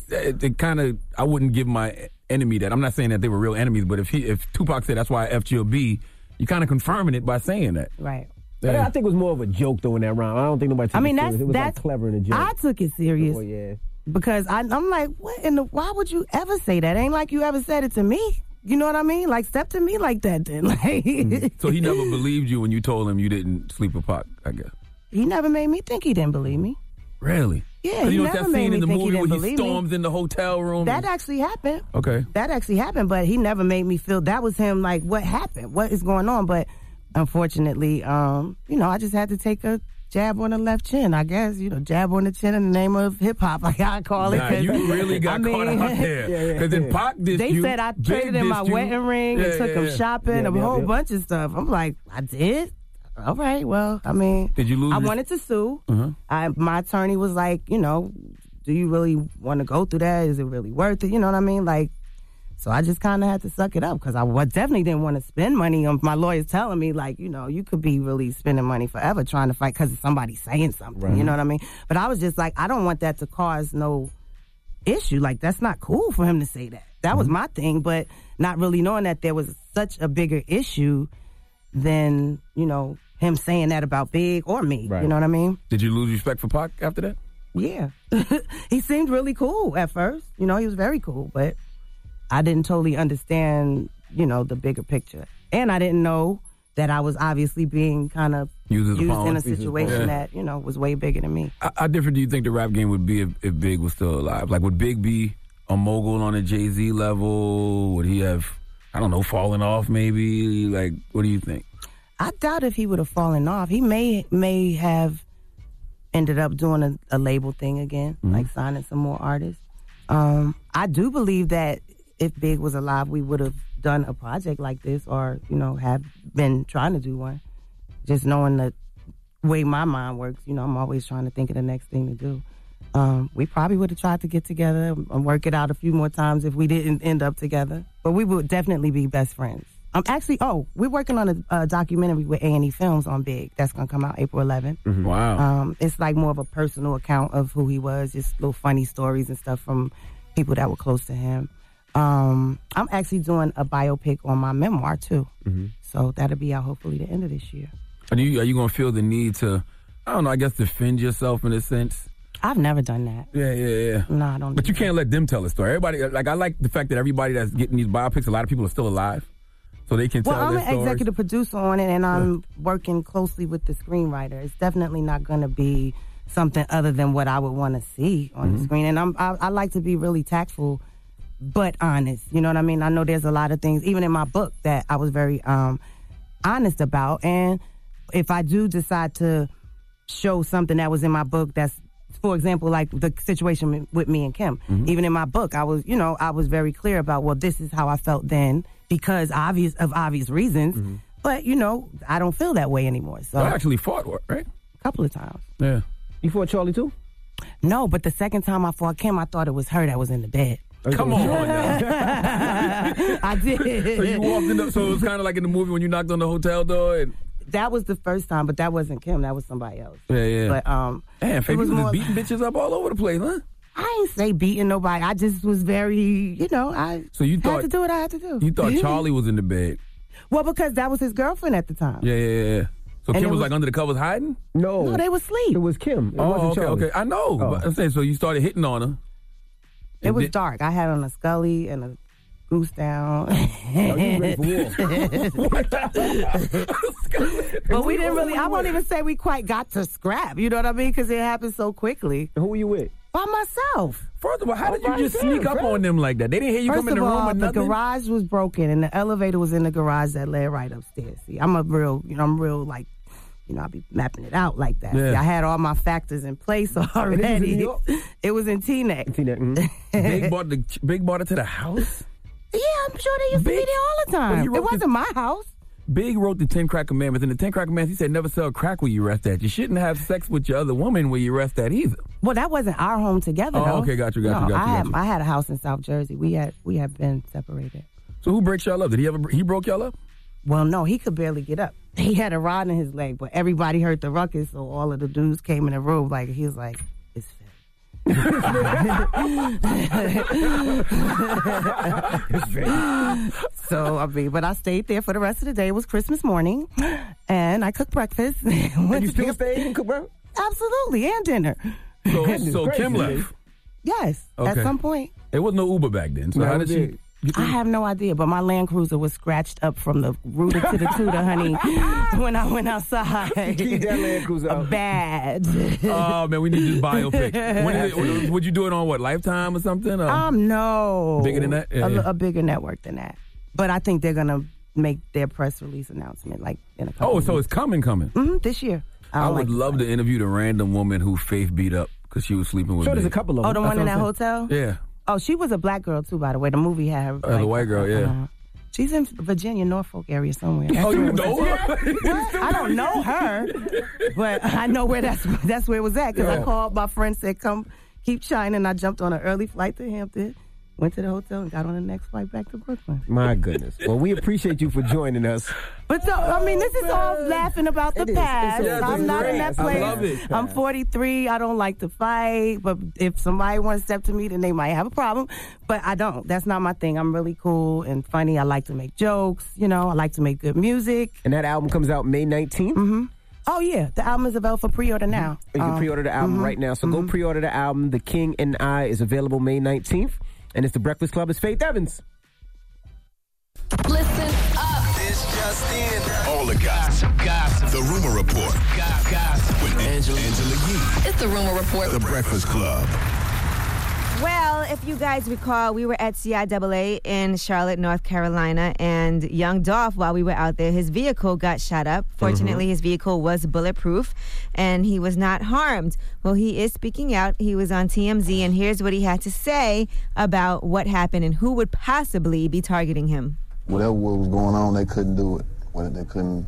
it kind of, I wouldn't give my enemy that. I'm not saying that they were real enemies, but if Tupac said that's why I F'd your B, you kind of confirming it by saying that. Right. But I think it was more of a joke, though, in that rhyme. I don't think nobody took it serious. It was like clever in a joke. I took it serious. Oh, yeah. Because I'm like, why would you ever say that? Ain't like you ever said it to me. You know what I mean? Like, step to me like that then. Like, So he never believed you when you told him you didn't sleep with Pac, I guess. He never made me think he didn't believe me. Really? Yeah, he he never never that made scene me in the think he movie didn't where he believe me. storms in the hotel room? That actually happened. Okay. That actually happened, but he never made me feel that was him, like, what happened? What is going on? But unfortunately, you know, I just had to take a jab on the left chin, I guess. You know, jab on the chin in the name of hip-hop, like I call it. Nah, you really got caught out there. Because in Pac dissed they said I traded in my wedding ring and took him shopping, a whole bunch of stuff. I'm like, I did? All right, well, I mean. Did you lose? I wanted to sue. My attorney was like, you know, do you really want to go through that? Is it really worth it? You know what I mean? Like, so I just kind of had to suck it up because I definitely didn't want to spend money on my lawyers telling me, like, you know, you could be really spending money forever trying to fight because somebody's saying something. Right. You know what I mean? But I was just like, I don't want that to cause no issue. Like, that's not cool for him to say that. That was my thing, but not really knowing that there was such a bigger issue than, you know, him saying that about Big or me. Right. You know what I mean? Did you lose respect for Pac after that? Yeah. He seemed really cool at first. You know, he was very cool, but I didn't totally understand, you know, the bigger picture. And I didn't know that I was obviously being kind of used in a situation that, you know, was way bigger than me. How different do you think the rap game would be if Big was still alive? Like, would Big be a mogul on a Jay-Z level? Would he have, I don't know, fallen off maybe? Like, what do you think? I doubt if he would have fallen off. He may have ended up doing a label thing again, like signing some more artists. I do believe that if Big was alive, we would have done a project like this or, you know, have been trying to do one. Just knowing the way my mind works, you know, I'm always trying to think of the next thing to do. We probably would have tried to get together and work it out a few more times if we didn't end up together. But we would definitely be best friends. We're working on a documentary with A&E Films on Big. That's going to come out April 11th. Mm-hmm. Wow. It's like more of a personal account of who he was, just little funny stories and stuff from people that were close to him. I'm actually doing a biopic on my memoir, too. Mm-hmm. So that'll be out hopefully the end of this year. Are you going to feel the need to, I don't know, I guess defend yourself in a sense? I've never done that. Yeah. No, I don't. But you can't let them tell a story. Everybody, like, I like the fact that everybody that's getting these biopics, a lot of people are still alive. So they can tell their stories. I'm an executive producer on it, and I'm working closely with the screenwriter. It's definitely not going to be something other than what I would want to see on the screen. And I like to be really tactful, but honest. You know what I mean? I know there's a lot of things, even in my book, that I was very honest about. And if I do decide to show something that was in my book that's, for example, like the situation with me and Kim. Even in my book, I was very clear about, well, this is how I felt then because of obvious reasons. But, you know, I don't feel that way anymore. So I actually fought, right? A couple of times. Yeah. You fought Charlie too? No, but the second time I fought Kim, I thought it was her that was in the bed. Come on now. I did. So you walked in, so it was kind of like in the movie when you knocked on the hotel door and... that was the first time, but that wasn't Kim. That was somebody else. Yeah. But damn, Faith, it was you more was beating bitches up all over the place, huh? I ain't say beating nobody. I just was very, So you had to do what I had to do. You thought Charlie was in the bed? Well, because that was his girlfriend at the time. Yeah. So And Kim it was was- like under the covers hiding? No, they were asleep. It was Kim. It Oh, wasn't okay, Charlie. okay. I know. Oh. But I'm saying, so you started hitting on her. It was dark. I had on a Scully and a goose down. Oh, you ready for war. But we didn't really, I won't even say we quite got to scrap. You know what I mean? Because it happened so quickly. Who were you with? By myself. First of all, how did by you just myself, sneak up bro. on them like that? They didn't hear you First come in the of room all, or the nothing? garage was broken and the elevator was in the garage that led right upstairs. See, I'm real like, I be mapping it out like that. Yeah. See, I had all my factors in place already. And this was in New York? It was in Teaneck. Big brought it to the house? Yeah, I'm sure they used to be there all the time. Well, It wasn't my house. Big wrote the 10 Crack Commandments. In the 10 Crack Commandments, he said never sell crack where you rest at. You shouldn't have sex with your other woman where you rest at either. Well, that wasn't our home together, Oh, though. okay, got you. I had a house in South Jersey. We had been separated. So who breaks y'all up? Did he broke y'all up? Well, no, he could barely get up. He had a rod in his leg, but everybody heard the ruckus, so all of the dudes came in the room. Like, he was like, it's fit. So, but I stayed there for the rest of the day. It was Christmas morning, and I cooked breakfast. And you still stayed and cooked breakfast? Absolutely, and dinner. So Kim left. Yes, Okay. at some point. There was no Uber back then. So No, how it did did. she? I have no idea, but my Land Cruiser was scratched up from the rooter to the tutor, honey, when I went outside. Keep that Land Cruiser out. Bad. Oh man, we need this biopic. Would you do it on what, Lifetime or something? Or? No. Bigger than that? Yeah, A bigger network than that. But I think they're gonna make their press release announcement like in a couple. Oh, so it's coming. This year. I would love to interview the random woman who Faith beat up because she was sleeping with. Sure, there's Big. a couple of them. Oh, the one in that That's what I'm hotel? Yeah. Oh, she was a black girl too, by the way. The movie had her. The white girl, yeah. She's in Virginia, Norfolk area somewhere. Oh, you know her? What? I don't know her, but I know where that's where it was at because I called my friend, said, "Come, keep shining." I jumped on an early flight to Hampton, went to the hotel, and got on the next flight back to Brooklyn. My goodness. Well, we appreciate you for joining us. But so, I mean, this is all laughing about the It is. past. It's I'm not in that great. place. I love it. I'm 43. I don't like to fight. But if somebody wants to step to me, then they might have a problem. But I don't. That's not my thing. I'm really cool and funny. I like to make jokes. I like to make good music. And that album comes out May 19th? Mm-hmm. Oh, yeah. The album is available for pre-order now. You can pre-order the album right now. So go pre-order the album. The King and I is available May 19th. And it's The Breakfast Club. It's Faith Evans. Listen up. It's just in. All the gossip. The Rumor Report. Gossip. With Angela Yee. It's the Rumor Report. The Breakfast Club. Well, if you guys recall, we were at CIAA in Charlotte, North Carolina, and young Dolph, while we were out there, his vehicle got shot up. Fortunately, his vehicle was bulletproof, and he was not harmed. Well, he is speaking out. He was on TMZ, and here's what he had to say about what happened and who would possibly be targeting him. Whatever was going on, they couldn't do it. They couldn't.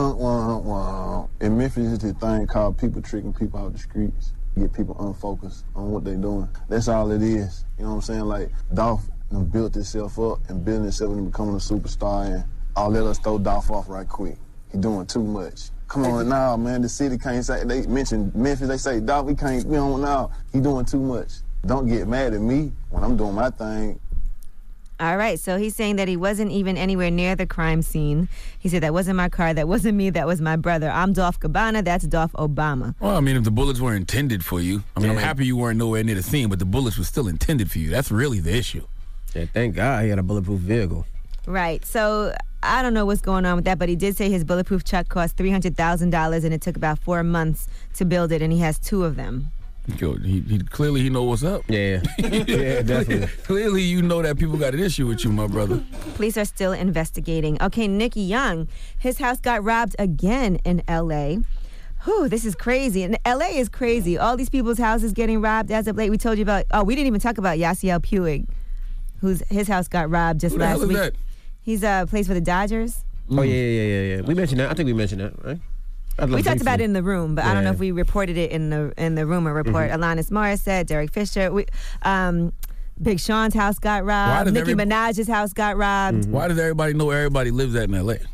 In Memphis, it's a thing called people tricking people out the streets. Get people unfocused on what they're doing. That's all it is. You know what I'm saying? Like, Dolph built himself up and building himself into becoming a superstar, and I'll let us throw Dolph off right quick. He doing too much. Come on now, man. The city can't say, they mentioned Memphis, they say, Dolph, we can't, we don't now. He doing too much. Don't get mad at me when I'm doing my thing. All right, so he's saying that he wasn't even anywhere near the crime scene. He said, that wasn't my car, that wasn't me, that was my brother. I'm Dolph Gabbana, that's Dolph Obama. Well, I mean, if the bullets were intended for you, I'm happy you weren't nowhere near the scene, but the bullets were still intended for you. That's really the issue. Yeah, thank God he had a bulletproof vehicle. Right, so I don't know what's going on with that, but he did say his bulletproof truck cost $300,000 and it took about 4 months to build it, and he has 2 of them. He clearly know what's up. Yeah, yeah, definitely. Clearly you know that people got an issue with you, my brother. Police are still investigating. Okay, Nicky Young, his house got robbed again in L.A. Whew, this is crazy. And L.A. is crazy. All these people's houses getting robbed as of late. We told you about, we didn't even talk about Yasiel Puig, his house got robbed just last week. Who the hell is that? He's plays for the Dodgers. Oh, yeah. We mentioned that. I think we mentioned that, right? We talked about it in the room, but I don't know if we reported it in the rumor report. Alanis Morissette, Derek Fisher, Big Sean's house got robbed. Nicki Minaj's house got robbed. Why does everybody know everybody lives at in L.A.?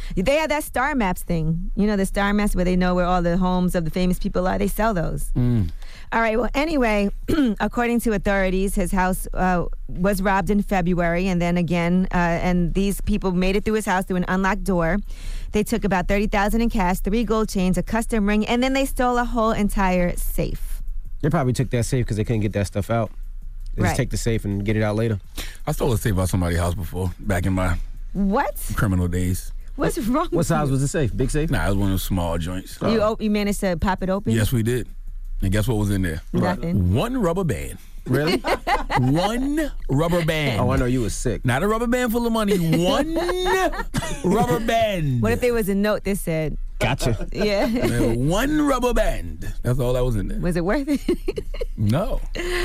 They have that Star Maps thing. You know, the Star Maps where they know where all the homes of the famous people are. They sell those. All right. Well, anyway, according to authorities, his house was robbed in February, and then again, and these people made it through his house through an unlocked door. They took about $30,000 in cash, 3 gold chains, a custom ring, and then they stole a whole entire safe. They probably took that safe because they couldn't get that stuff out. They just take the safe and get it out later. I stole a safe out somebody's house before, back in my criminal days. What's wrong? What size was the safe? Big safe? Nah, it was one of those small joints. You managed to pop it open? Yes, we did. And guess what was in there? Nothing. One rubber band. Really? One rubber band. Oh, I know you was sick. Not a rubber band full of money. One rubber band. What if there was a note that said, Gotcha. Yeah. One rubber band. That's all that was in there. Was it worth it? No.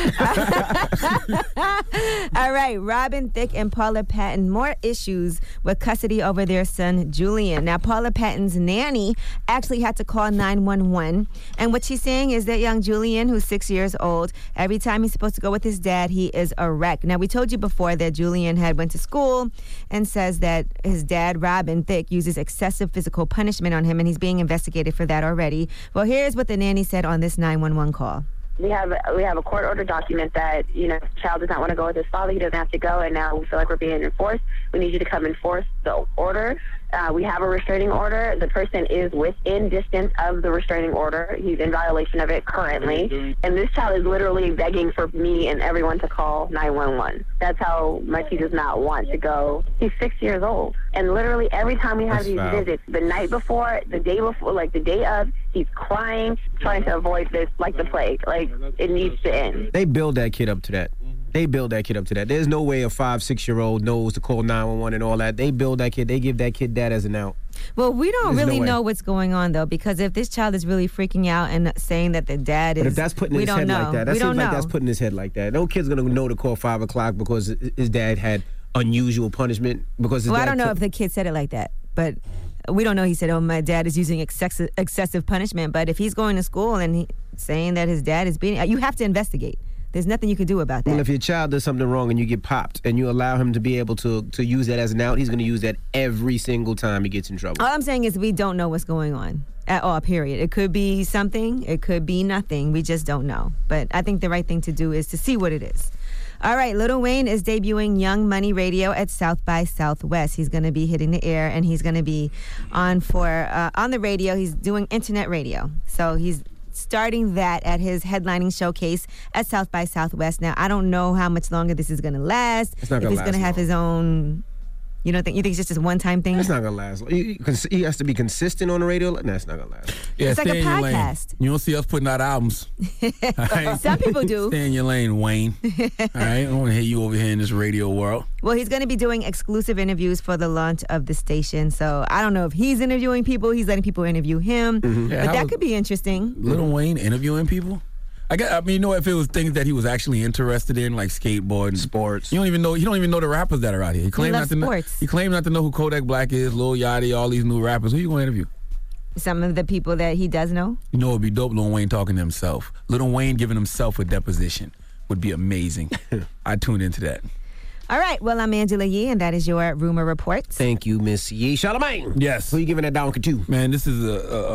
All right. Robin Thicke and Paula Patton, more issues with custody over their son, Julian. Now, Paula Patton's nanny actually had to call 911. And what she's saying is that young Julian, who's 6 years old, every time he's supposed to go with his dad, he is a wreck. Now, we told you before that Julian had went to school and says that his dad, Robin Thicke, uses excessive physical punishment on him, and he's being investigated for that already. Well, here's what the nanny said on this 911 call. We have a court order document that, if the child does not want to go with his father, he doesn't have to go, and now we feel like we're being enforced. We need you to come enforce the order. We have a restraining order. The person is within distance of the restraining order. He's in violation of it currently. And this child is literally begging for me and everyone to call 911. That's how much he does not want to go. He's 6 years old. And literally every time we have these visits, the night before, the day before, like the day of, he's crying, trying to avoid this like the plague. Like, it needs to end. They build that kid up to that. They build that kid up to that. There's no way a 5-6-year-old knows to call 911 and all that. They build that kid. They give that kid that as an out. Well, we don't really know what's going on, though, because if this child is really freaking out and saying that the dad is... But if that's putting his head like that, that seems like that's putting his head like that. No kid's going to know to call 5 o'clock because his dad had unusual punishment. Because I don't know if the kid said it like that, but... We don't know. He said, my dad is using excessive punishment. But if he's going to school and saying that his dad is beating... You have to investigate. There's nothing you can do about that. Well, if your child does something wrong and you get popped and you allow him to be able to use that as an out, he's going to use that every single time he gets in trouble. All I'm saying is we don't know what's going on at all, period. It could be something. It could be nothing. We just don't know. But I think the right thing to do is to see what it is. All right, Lil Wayne is debuting Young Money Radio at South by Southwest. He's going to be hitting the air, and he's going to be on the radio. He's doing internet radio. So he's starting that at his headlining showcase at South by Southwest. Now, I don't know how much longer this is going to last. It's not going to last. If he's going to have his own... You think it's just a one-time thing? It's not going to last. He has to be consistent on the radio. No, it's not going to last. Yeah, it's like a podcast. You don't see us putting out albums. Right? Some people do. Stay in your lane, Wayne. All right? I don't want to hear you over here in this radio world. Well, he's going to be doing exclusive interviews for the launch of the station. So I don't know if he's interviewing people. He's letting people interview him. Mm-hmm. Yeah, but that could be interesting. Lil Wayne interviewing people? I mean, if it was things that he was actually interested in, like skateboarding, sports. You don't even know the rappers that are out here. He claims not to know. He claims not to know who Kodak Black is, Lil Yachty, all these new rappers. Who you going to interview? Some of the people that he does know. You know, it'd be dope. Lil Wayne talking to himself. Lil Wayne giving himself a deposition would be amazing. I'd tune into that. All right. Well, I'm Angela Yee, and that is your Rumor Report. Thank you, Miss Yee. Charlamagne. Yes. Who you giving that donkey to? Man, this is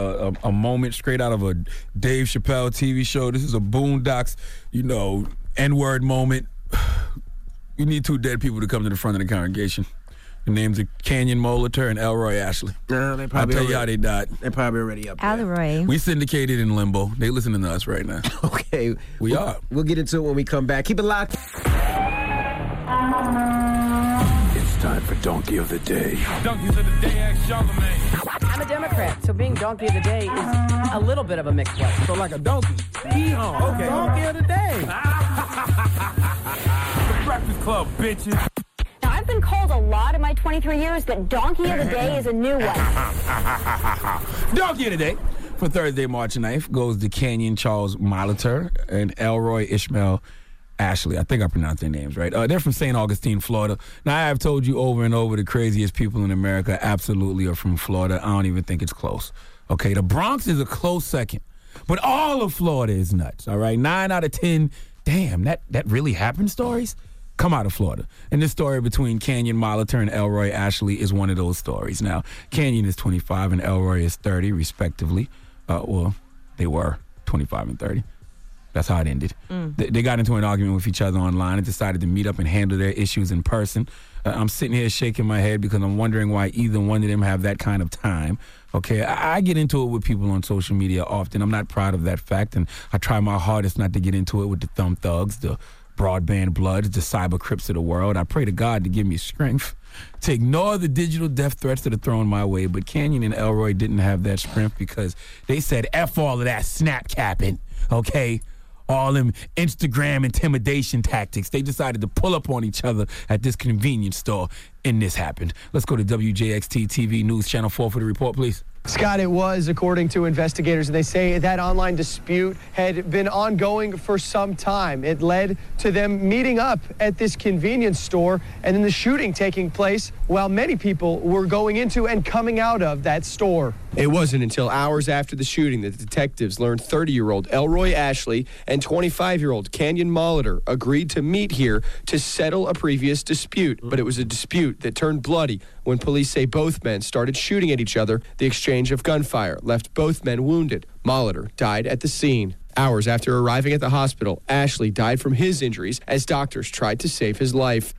a moment straight out of a Dave Chappelle TV show. This is a Boondocks, N-word moment. You need 2 dead people to come to the front of the congregation. The names are Canyon Molitor and Elroy Ashley. No, they probably I'll tell you how they died. They're probably already up there. Elroy. We syndicated in limbo. They listening to us right now. Okay. We are. We'll get into it when we come back. Keep it locked. It's time for Donkey of the Day. Donkeys of the Day, ask Charlamagne. I'm a Democrat, so being Donkey of the Day is a little bit of a mixed one. So like a donkey. Hee-haw. Okay. Donkey of the Day. The Breakfast Club, bitches. Now, I've been called a lot in my 23 years, but Donkey of the Day is a new one. Donkey of the Day for Thursday, March 9th goes to Canyon Charles Molitor and Elroy Ishmael Ashley. I think I pronounced their names right. They're from St. Augustine, Florida. Now, I have told you over and over the craziest people in America absolutely are from Florida. I don't even think it's close. Okay, the Bronx is a close second. But all of Florida is nuts, all right? 9 out of 10, damn, that really happened stories? come out of Florida. And this story between Kenyon Molitor and Elroy Ashley is one of those stories. Now, Kenyon is 25 and Elroy is 30, respectively. Well, they were 25 and 30. That's how it ended. They got into an argument with each other online and decided to meet up and handle their issues in person. I'm sitting here shaking my head because I'm wondering why either one of them have that kind of time. Okay, I get into it with people on social media often. I'm not proud of that fact, and I try my hardest not to get into it with the thumb thugs, the broadband bloods, the cyber crips of the world. I pray to God to give me strength to ignore the digital death threats that are thrown my way. But Kenyon and Elroy didn't have that strength because they said, F all of that snap capping, okay? All them Instagram intimidation tactics. They decided to pull up on each other at this convenience store, and this happened. Let's go to WJXT TV News Channel 4 for the report, please. Scott, it was, according to investigators, and they say that online dispute had been ongoing for some time. It led to them meeting up at this convenience store and then the shooting taking place while many people were going into and coming out of that store. It wasn't until hours after the shooting that detectives learned 30-year-old Elroy Ashley and 25-year-old Kenyon Molitor agreed to meet here to settle a previous dispute. But it was a dispute that turned bloody when police say both men started shooting at each other. The exchange of gunfire left both men wounded. Molitor died at the scene. Hours after arriving at the hospital, Ashley died from his injuries as doctors tried to save his life.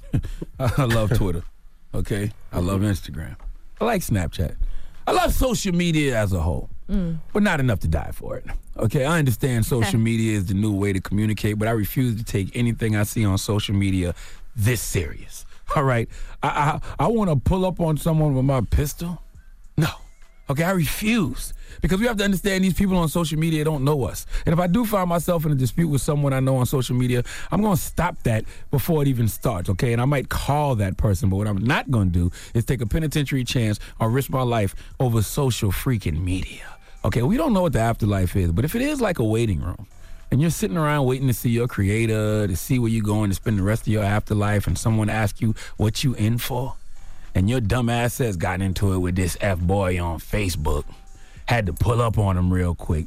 I love Twitter, okay? I love Instagram. I like Snapchat. I love social media as a whole, but not enough to die for it. Okay, I understand social media is the new way to communicate, but I refuse to take anything I see on social media this serious. All right, I want to pull up on someone with my pistol? No. Okay, I refuse. Because we have to understand these people on social media don't know us. And if I do find myself in a dispute with someone I know on social media, I'm going to stop that before it even starts, okay? And I might call that person, but what I'm not going to do is take a penitentiary chance or risk my life over social freaking media. Okay, we don't know what the afterlife is, but if it is like a waiting room, and you're sitting around waiting to see your creator, to see where you're going to spend the rest of your afterlife, and someone asks you what you in for, and your dumb ass has gotten into it with this F-boy on Facebook, had to pull up on him real quick.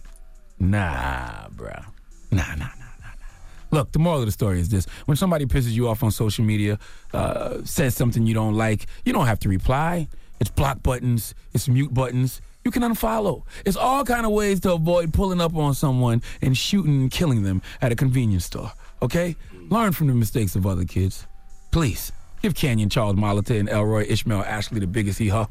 Nah, bruh. Nah. Look, the moral of the story is this. When somebody pisses you off on social media, says something you don't like, you don't have to reply. It's block buttons. It's mute buttons. You can unfollow. It's all kind of ways to avoid pulling up on someone and shooting and killing them at a convenience store, okay? Learn from the mistakes of other kids. Please, give Kenyon Charles Molitor and Elroy Ishmael Ashley the biggest hee-haw.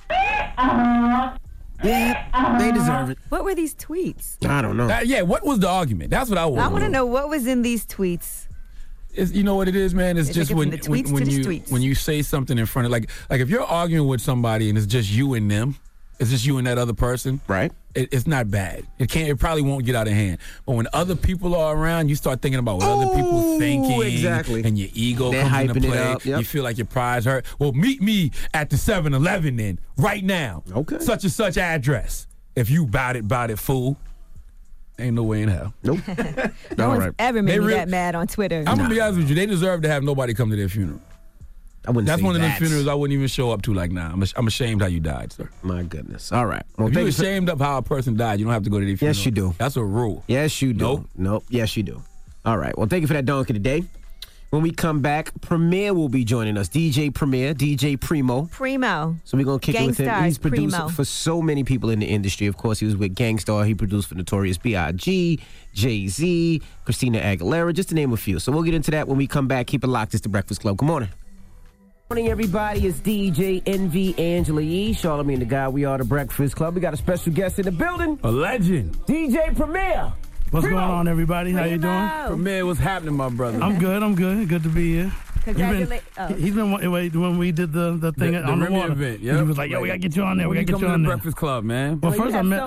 Yeah, they deserve it. What were these tweets? I don't know. What was the argument? That's what I want. I want to know what was in these tweets. You know what it is, man? It's just when you say something in front of, like if you're arguing with somebody and it's just you and them, it's just you and that other person. Right. It's not bad. It probably won't get out of hand. But when other people are around, you start thinking about what other people thinking. Exactly. And your ego They're comes into hyping play. it up. Yep. You feel like your pride's hurt. Well, meet me at the 7-Eleven then, right now. Okay. Such and such address. If you bout it, fool. Ain't no way in hell. Nope. No one's ever made me that mad on Twitter. I'm going to be honest with you. They deserve to have nobody come to their funeral. That's one of the funerals I wouldn't even show up to. Like, nah, I'm ashamed how you died, sir. My goodness. All right. Well, if you're ashamed of how a person died, you don't have to go to their funeral. Yes, you do. That's a rule. Yes, you do. Nope. Yes, you do. All right. Well, thank you for that donkey today. When we come back, Premier will be joining us. DJ Premier, DJ Primo. So we're going to kick it with him. He's produced for so many people in the industry. Of course, he was with Gangstar. He produced for Notorious B.I.G., Jay-Z, Christina Aguilera, just to name a few. So we'll get into that when we come back. Keep it locked. It's The Breakfast Club. Good morning. Good morning, everybody. It's DJ Envy Angela Yee, Charlamagne the God. We are The Breakfast Club. We got a special guest in the building. A legend. DJ Premier. What's going on, everybody? How you doing? Premier, what's happening, my brother? I'm good. Good to be here. Congratulations. He's been when we did the thing on the water event. He was like, "Yo, we gotta get you on there. We gotta get you on there." Breakfast Club, man. Well, first I met.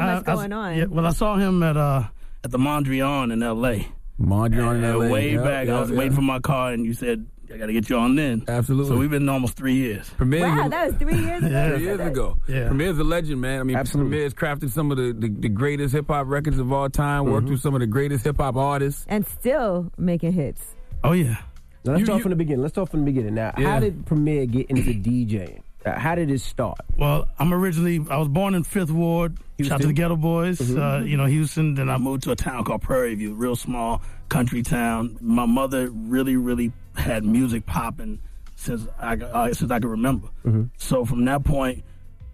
I saw him at the Mondrian in L.A. Mondrian in L.A. Way back. I was waiting for my car, and you said, I got to get you on then. Absolutely. So we've been almost 3 years. Wow, that was 3 years ago. 3 years ago. Yeah. Premier's a legend, man. I mean, Premier's crafted some of the greatest hip-hop records of all time, worked with some of the greatest hip-hop artists. And still making hits. Oh, yeah. Now, let's start from the beginning. Now, how did Premier get into DJing? How did it start? Well, I was born in 5th Ward. Shout out to the Ghetto Boys. Houston. Then I moved to a town called Prairie View, real small country town. My mother really, really had music popping since I could remember. So from that point,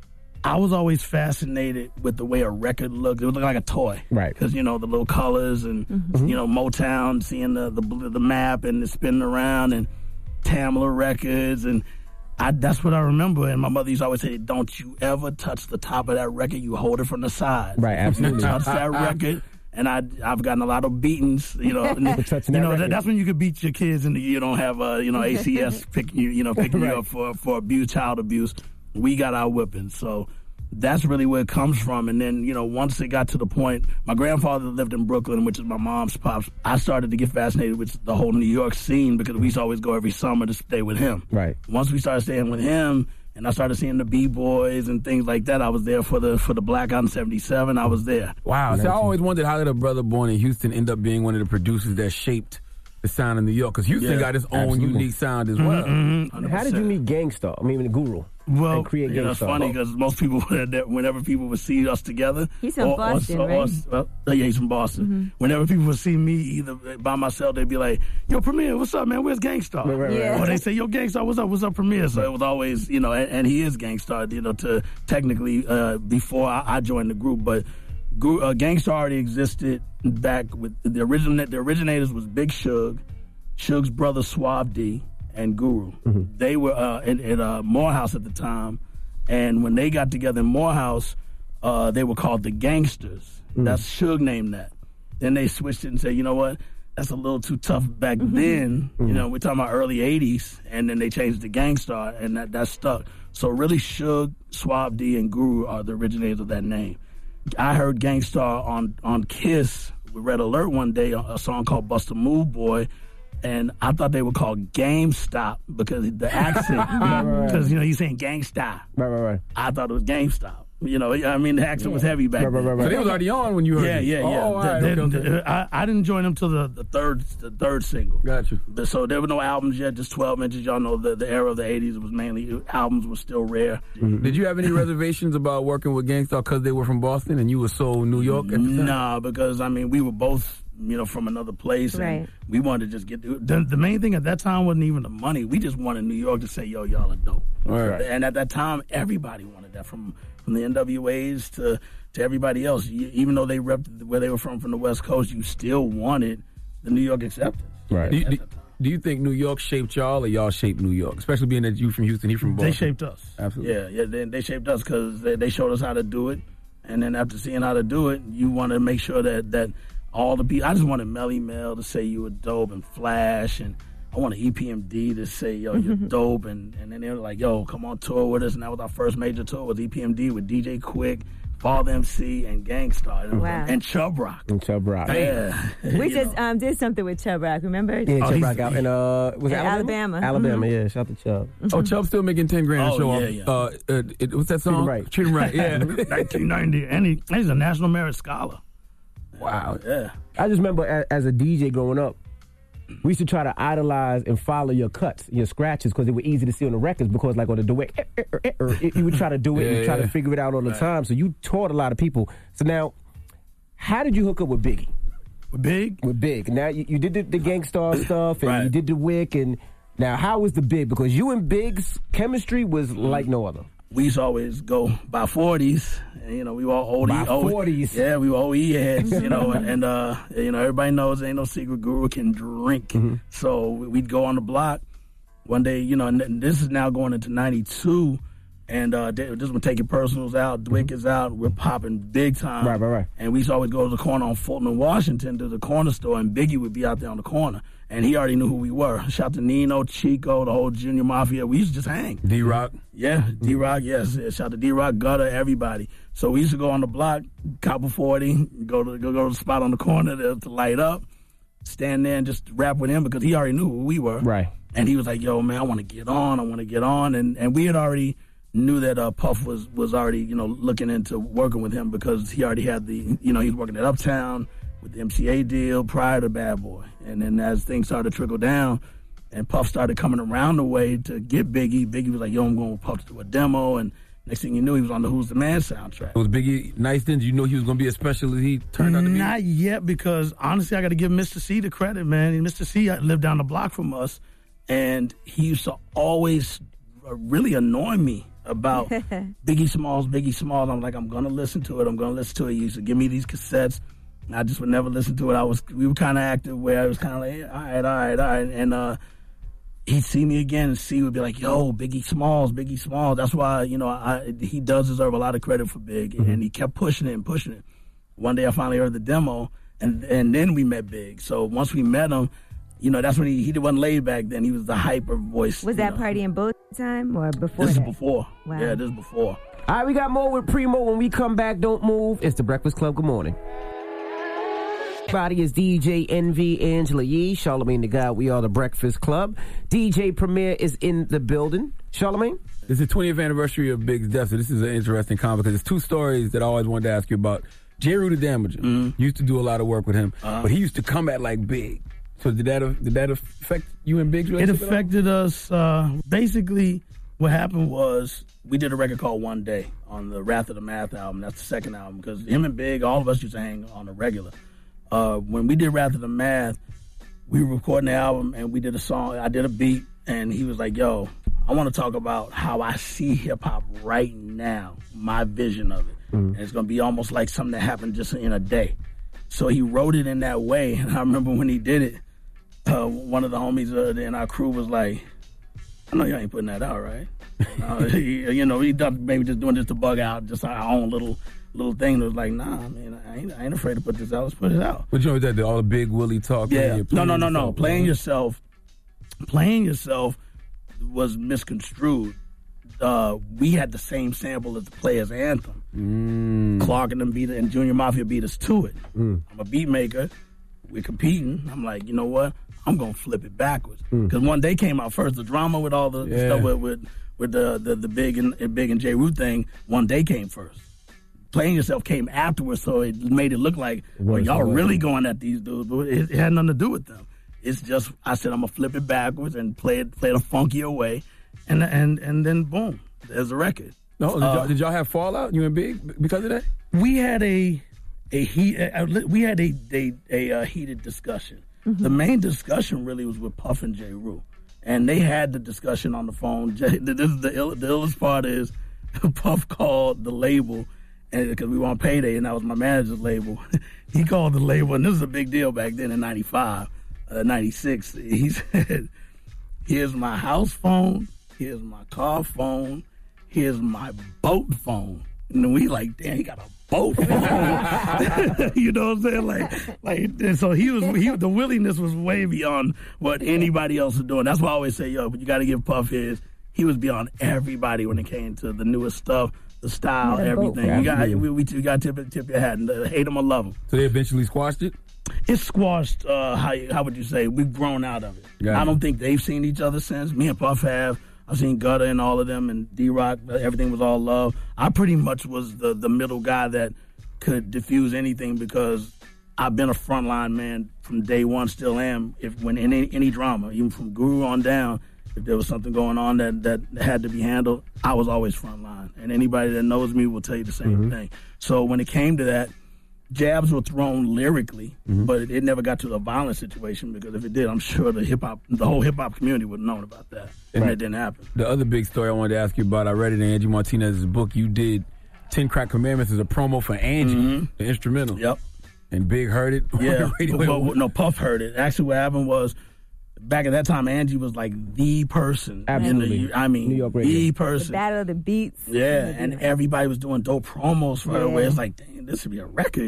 I was always fascinated with the way a record looked. It would look like a toy, right? Because the little colors and Motown, seeing the map and it spinning around, and Tamla Records, and that's what I remember. And my mother used to always say, "Don't you ever touch the top of that record. You hold it from the side." Right, absolutely. You touch that record. And I've gotten a lot of beatings, that's when you could beat your kids, and you don't have ACS picking you up for abuse, child abuse. We got our whippings, so that's really where it comes from. And then once it got to the point, my grandfather lived in Brooklyn, which is my mom's pops. I started to get fascinated with the whole New York scene because we used to always go every summer to stay with him. Right. Once we started staying with him, and I started seeing the B-boys and things like that. I was there for the Blackout in '77. I was there. Wow. So I always wondered, how did a brother born in Houston end up being one of the producers that shaped the sound in New York? Because Houston got its own unique sound as well. How did you meet Gangstar? I mean, the Guru. Well, create Gangstar. It's funny because most people, whenever people would see us together, he's from Boston, right? Yeah, he's from Boston. Whenever people would see me either by myself, they'd be like, "Yo, Premier, what's up, man? Where's Gangstar?" Or they say, "Yo, Gangstar, what's up, Premier?" So it was always, and he is Gangstar, to technically before I joined the group, but Gangstar already existed back with the originators was Big Suge, Suge's brother Suave D, and Guru. They were at Morehouse at the time, and when they got together in Morehouse, they were called the Gangsters. That's Suge named that. Then they switched it and said, you know what, that's a little too tough back then. We're talking about early 80s, and then they changed to Gangstar, and that stuck. So really Suge, Suave D, and Guru are the originators of that name. I heard Gangstar on Kiss with Red Alert one day, a song called Bust a Move Boy, and I thought they were called GameStop because the accent, because he's saying Gangstar. Right. I thought it was GameStop. The accent was heavy back then. So they was already on when you heard it. Yeah. Okay. I didn't join them till the third single. Got you. So there were no albums yet, just 12 inches. Y'all know the era of the 80s was mainly, albums were still rare. Did you have any reservations about working with Gangstar because they were from Boston and you were so New York at the time? Nah, because, we were both, from another place. And we wanted to just get the main thing at that time wasn't even the money. We just wanted New York to say, yo, y'all are dope. Right. And at that time, everybody wanted that, from the NWAs to everybody else. Even though they repped where they were from the West Coast, you still wanted the New York acceptance. Right. Do you think New York shaped y'all, or y'all shaped New York? Especially being that you from Houston, he from Boston. They shaped us. Absolutely. Yeah. They shaped us because they showed us how to do it. And then after seeing how to do it, you want to make sure that all the people, I just wanted Melly Mel to say you were dope, and Flash, and I wanted EPMD to say, yo, you're dope, and then they were like, yo, come on tour with us, and that was our first major tour with EPMD with DJ Quick, Father MC, and Gangstar, and Chubb Rock. Yeah. We just did something with Chubb Rock, remember? Yeah, Chubb Rock out in was it Alabama. Alabama, yeah. Shout out to Chubb. Oh, Chubb's still making 10 grand to show off. Yeah. What's that song? Treat him right. Yeah. 1990, and he's a National Merit Scholar. Wow. Yeah. I just remember as a DJ growing up, we used to try to idolize and follow your cuts, your scratches, because they were easy to see on the records. Because like on the duet, you would try to do it and try to figure it out all the time. So you taught a lot of people. So now, how did you hook up with Biggie? With Big. Now you did the Gangstar stuff, and you did the Wick, and now how was the Big? Because you and Big's chemistry was like no other. We used to always go by 40s, and, we were all old. By 40s? Yeah, we were OE heads, and everybody knows ain't no secret Guru can drink. So we'd go on the block one day, and this is now going into 92, and this one taking personals out, Dwick is out, we're popping big time. Right. And we used to always go to the corner on Fulton and Washington to the corner store, and Biggie would be out there on the corner. And he already knew who we were. Shout out to Nino, Chico, the whole Junior Mafia. We used to just hang. D-Rock? Yeah, D-Rock, yes. Shout out to D-Rock, Gutter, everybody. So we used to go on the block, cop a 40, go to the spot on the corner to light up, stand there and just rap with him because he already knew who we were. Right. And he was like, yo, man, I want to get on. And we had already knew that Puff was already, looking into working with him because he already had he was working at Uptown with the MCA deal prior to Bad Boy. And then as things started to trickle down and Puff started coming around the way to get Biggie was like, yo, I'm going with Puff to do a demo. And next thing you knew, he was on the Who's the Man soundtrack. Was Biggie nice then? Did you know he was going to be as special as he turned out to be? Not yet, because honestly, I got to give Mr. C the credit, man. And Mr. C lived down the block from us. And he used to always really annoy me about Biggie Smalls. I'm like, I'm going to listen to it. He used to give me these cassettes. And I just would never listen to it. We were kind of active where I was kind of like, all right. And he'd see me again and would be like, yo, Biggie Smalls. That's why, he does deserve a lot of credit for Big. And he kept pushing it. One day I finally heard the demo, and then we met Big. So once we met him, that's when he wasn't laid back then. He was the hyper voice. Was that Party in Boat time or before? This is before. Wow. Yeah, this is before. All right, we got more with Primo. When we come back, don't move. It's the Breakfast Club. Good morning. Everybody is DJ Envy, Angela Yee, Charlamagne the God. We are the Breakfast Club. DJ Premier is in the building. Charlamagne? It's the 20th anniversary of Big's death, so this is an interesting comment because there's two stories that I always wanted to ask you about. J. Rue the Damager used to do a lot of work with him, but he used to come at like Big. So did that affect you and Big's relationship? It affected us. Basically, what happened was we did a record called One Day on the Wrath of the Math album. That's the second album because him and Big, all of us used to hang on a regular. When we did Wrath of the Math, we were recording the album and we did a song. I did a beat and he was like, yo, I want to talk about how I see hip-hop right now, my vision of it. And it's going to be almost like something that happened just in a day. So he wrote it in that way. And I remember when he did it, one of the homies in our crew was like, I know you ain't putting that out, right? He done maybe just doing this to bug out, just our own little thing. That was like, nah, I mean, I ain't afraid to put this out. Let's put it out. But you know that all the Big Willie talk. Yeah, no. Playing yourself was misconstrued. We had the same sample as the Players Anthem. Clark and them and Junior Mafia beat us to it. I'm a beat maker. We're competing. I'm like, you know what? I'm gonna flip it backwards because One Day came out first. The drama with all the stuff with the Big and J. Rue thing. One Day came first. Playing Yourself came afterwards, so it made it look like, well, y'all really going at these dudes, but it had nothing to do with them. It's just I said I'm gonna flip it backwards and play it a funkier way, and then boom, there's a record. No, did y'all have fallout, you and Big, because of that? We had a heated discussion. The main discussion really was with Puff and J. Rue, and they had the discussion on the phone. The illest part is Puff called the label, and because we were on Payday, and that was my manager's label. He called the label, and this was a big deal back then in 95, 96. He said, here's my house phone, here's my car phone, here's my boat phone. And we like, damn, he got a boat phone. You know what I'm saying? And so the willingness was way beyond what anybody else was doing. That's why I always say, but you got to give Puff his. He was beyond everybody when it came to the newest stuff, the style, everything. You got to tip your hat and hate him or love him. So they eventually squashed it? It's squashed. How would you say? We've grown out of it. I don't think they've seen each other since. Me and Puff have. I've seen Gutter and all of them, and D-Rock. Everything was all love. I pretty much was the middle guy that could diffuse anything because I've been a frontline man from day one, still am. When any drama, even from Guru on down, if there was something going on that had to be handled, I was always frontline. And anybody that knows me will tell you the same thing. So when it came to that, jabs were thrown lyrically, but it never got to a violent situation because if it did, I'm sure the whole hip hop community would have known about that, and it didn't happen. The other big story I wanted to ask you about, I read it in Angie Martinez's book. You did 10 Crack Commandments as a promo for Angie, the instrumental. Yep. And Big heard it. Yeah. No, Puff heard it. Actually, what happened was, back at that time, Angie was like the person. Absolutely. New York radio. The person. The Battle of the Beats. Yeah, and everybody was doing dope promos for her. Where it's like, dang, this should be a record,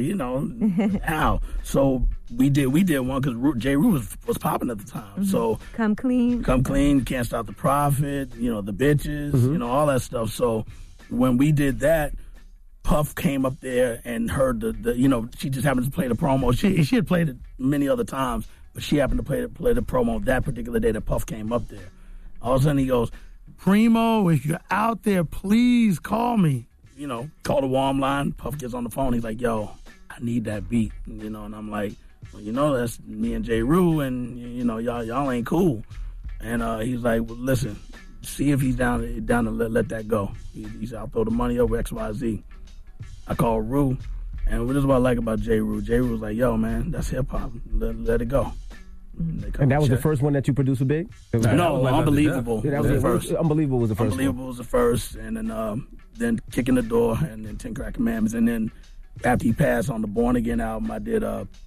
Ow. So we did one because J. Rue was popping at the time. So Come Clean, Can't Stop the Profit, the bitches, all that stuff. So when we did that, Puff came up there and heard she just happened to play the promo. She had played it many other times. But she happened to play the promo that particular day that Puff came up there. All of a sudden he goes, Primo, if you're out there, please call me. Call the warm line. Puff gets on the phone. He's like, yo, I need that beat. And I'm like, well, that's me and J. Rue, and, y'all ain't cool. And he's like, well, listen, see if he's down to let that go. He said, I'll throw the money over XYZ. I called Rue. And this is what I like about J. Rue. J. Rue was like, yo, man, that's hip-hop. Let it go. And that was the first one that you produced with Big? No, Unbelievable. Yeah, that was the first. Unbelievable was the first. Unbelievable was the first, and then Kicking the Door, and then 10 Crack Commandments, and then after he passed on the Born Again album, I did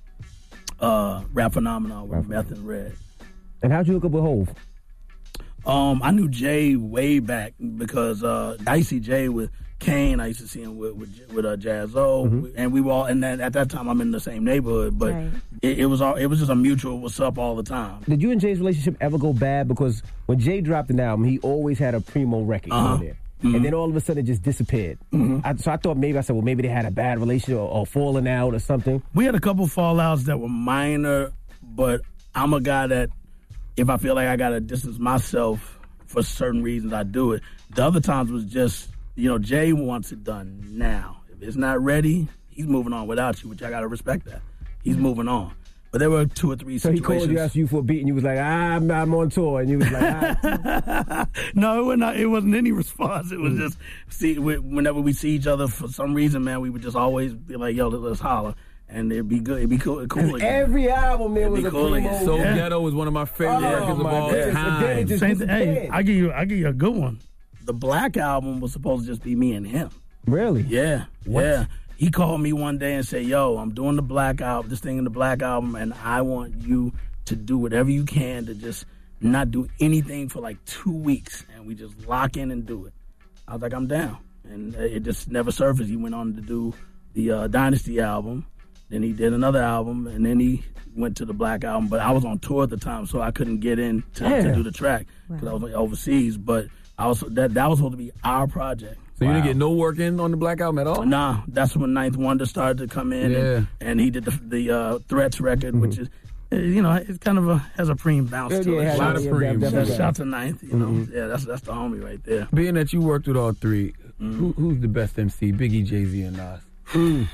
Rap Phenomenon with Meth and Red. And how'd you hook up with Hov? I knew Jay way back because I used to see Jay with Kane. I used to see him with Jaz-O, and we were all. And then at that time, I'm in the same neighborhood, but it was just a mutual "what's up" all the time. Did you and Jay's relationship ever go bad? Because when Jay dropped an album, he always had a Primo record on there. And then all of a sudden it just disappeared. So I thought maybe they had a bad relationship or falling out or something. We had a couple fallouts that were minor, but I'm a guy that if I feel like I got to distance myself for certain reasons, I do it. The other times was just, Jay wants it done now. If it's not ready, he's moving on without you, which I got to respect that. He's moving on. But there were 2 or 3 situations. So he called you, asked you for a beat, and you was like, I'm on tour. And you was like, No, it wasn't any response. It was just, whenever we see each other, for some reason, man, we would just always be like, yo, let's holler. And it'd be good. It'd be cool again. Every album there was a cool Primo. So Ghetto was one of my favorite records of all time. Hey, I give you a good one. The Black album was supposed to just be me and him. Really? Yeah. What? Yeah. He called me one day and said, yo, I'm doing the Black album, this thing in the Black album, and I want you to do whatever you can to just not do anything for like 2 weeks, and we just lock in and do it. I was like, I'm down. And it just never surfaced. He went on to do the Dynasty album. Then he did another album, and then he went to the Black album. But I was on tour at the time, so I couldn't get in to do the track because I was overseas. But that was supposed to be our project. So you didn't get no work in on the Black album at all? Nah, that's when Ninth Wonder started to come in, and he did the Threats record, which is, it kind of has a preem bounce to it. A lot of preem. Shout out to Ninth, yeah, that's the homie right there. Being that you worked with all three, who's the best MC? Biggie, Jay-Z, and Nas?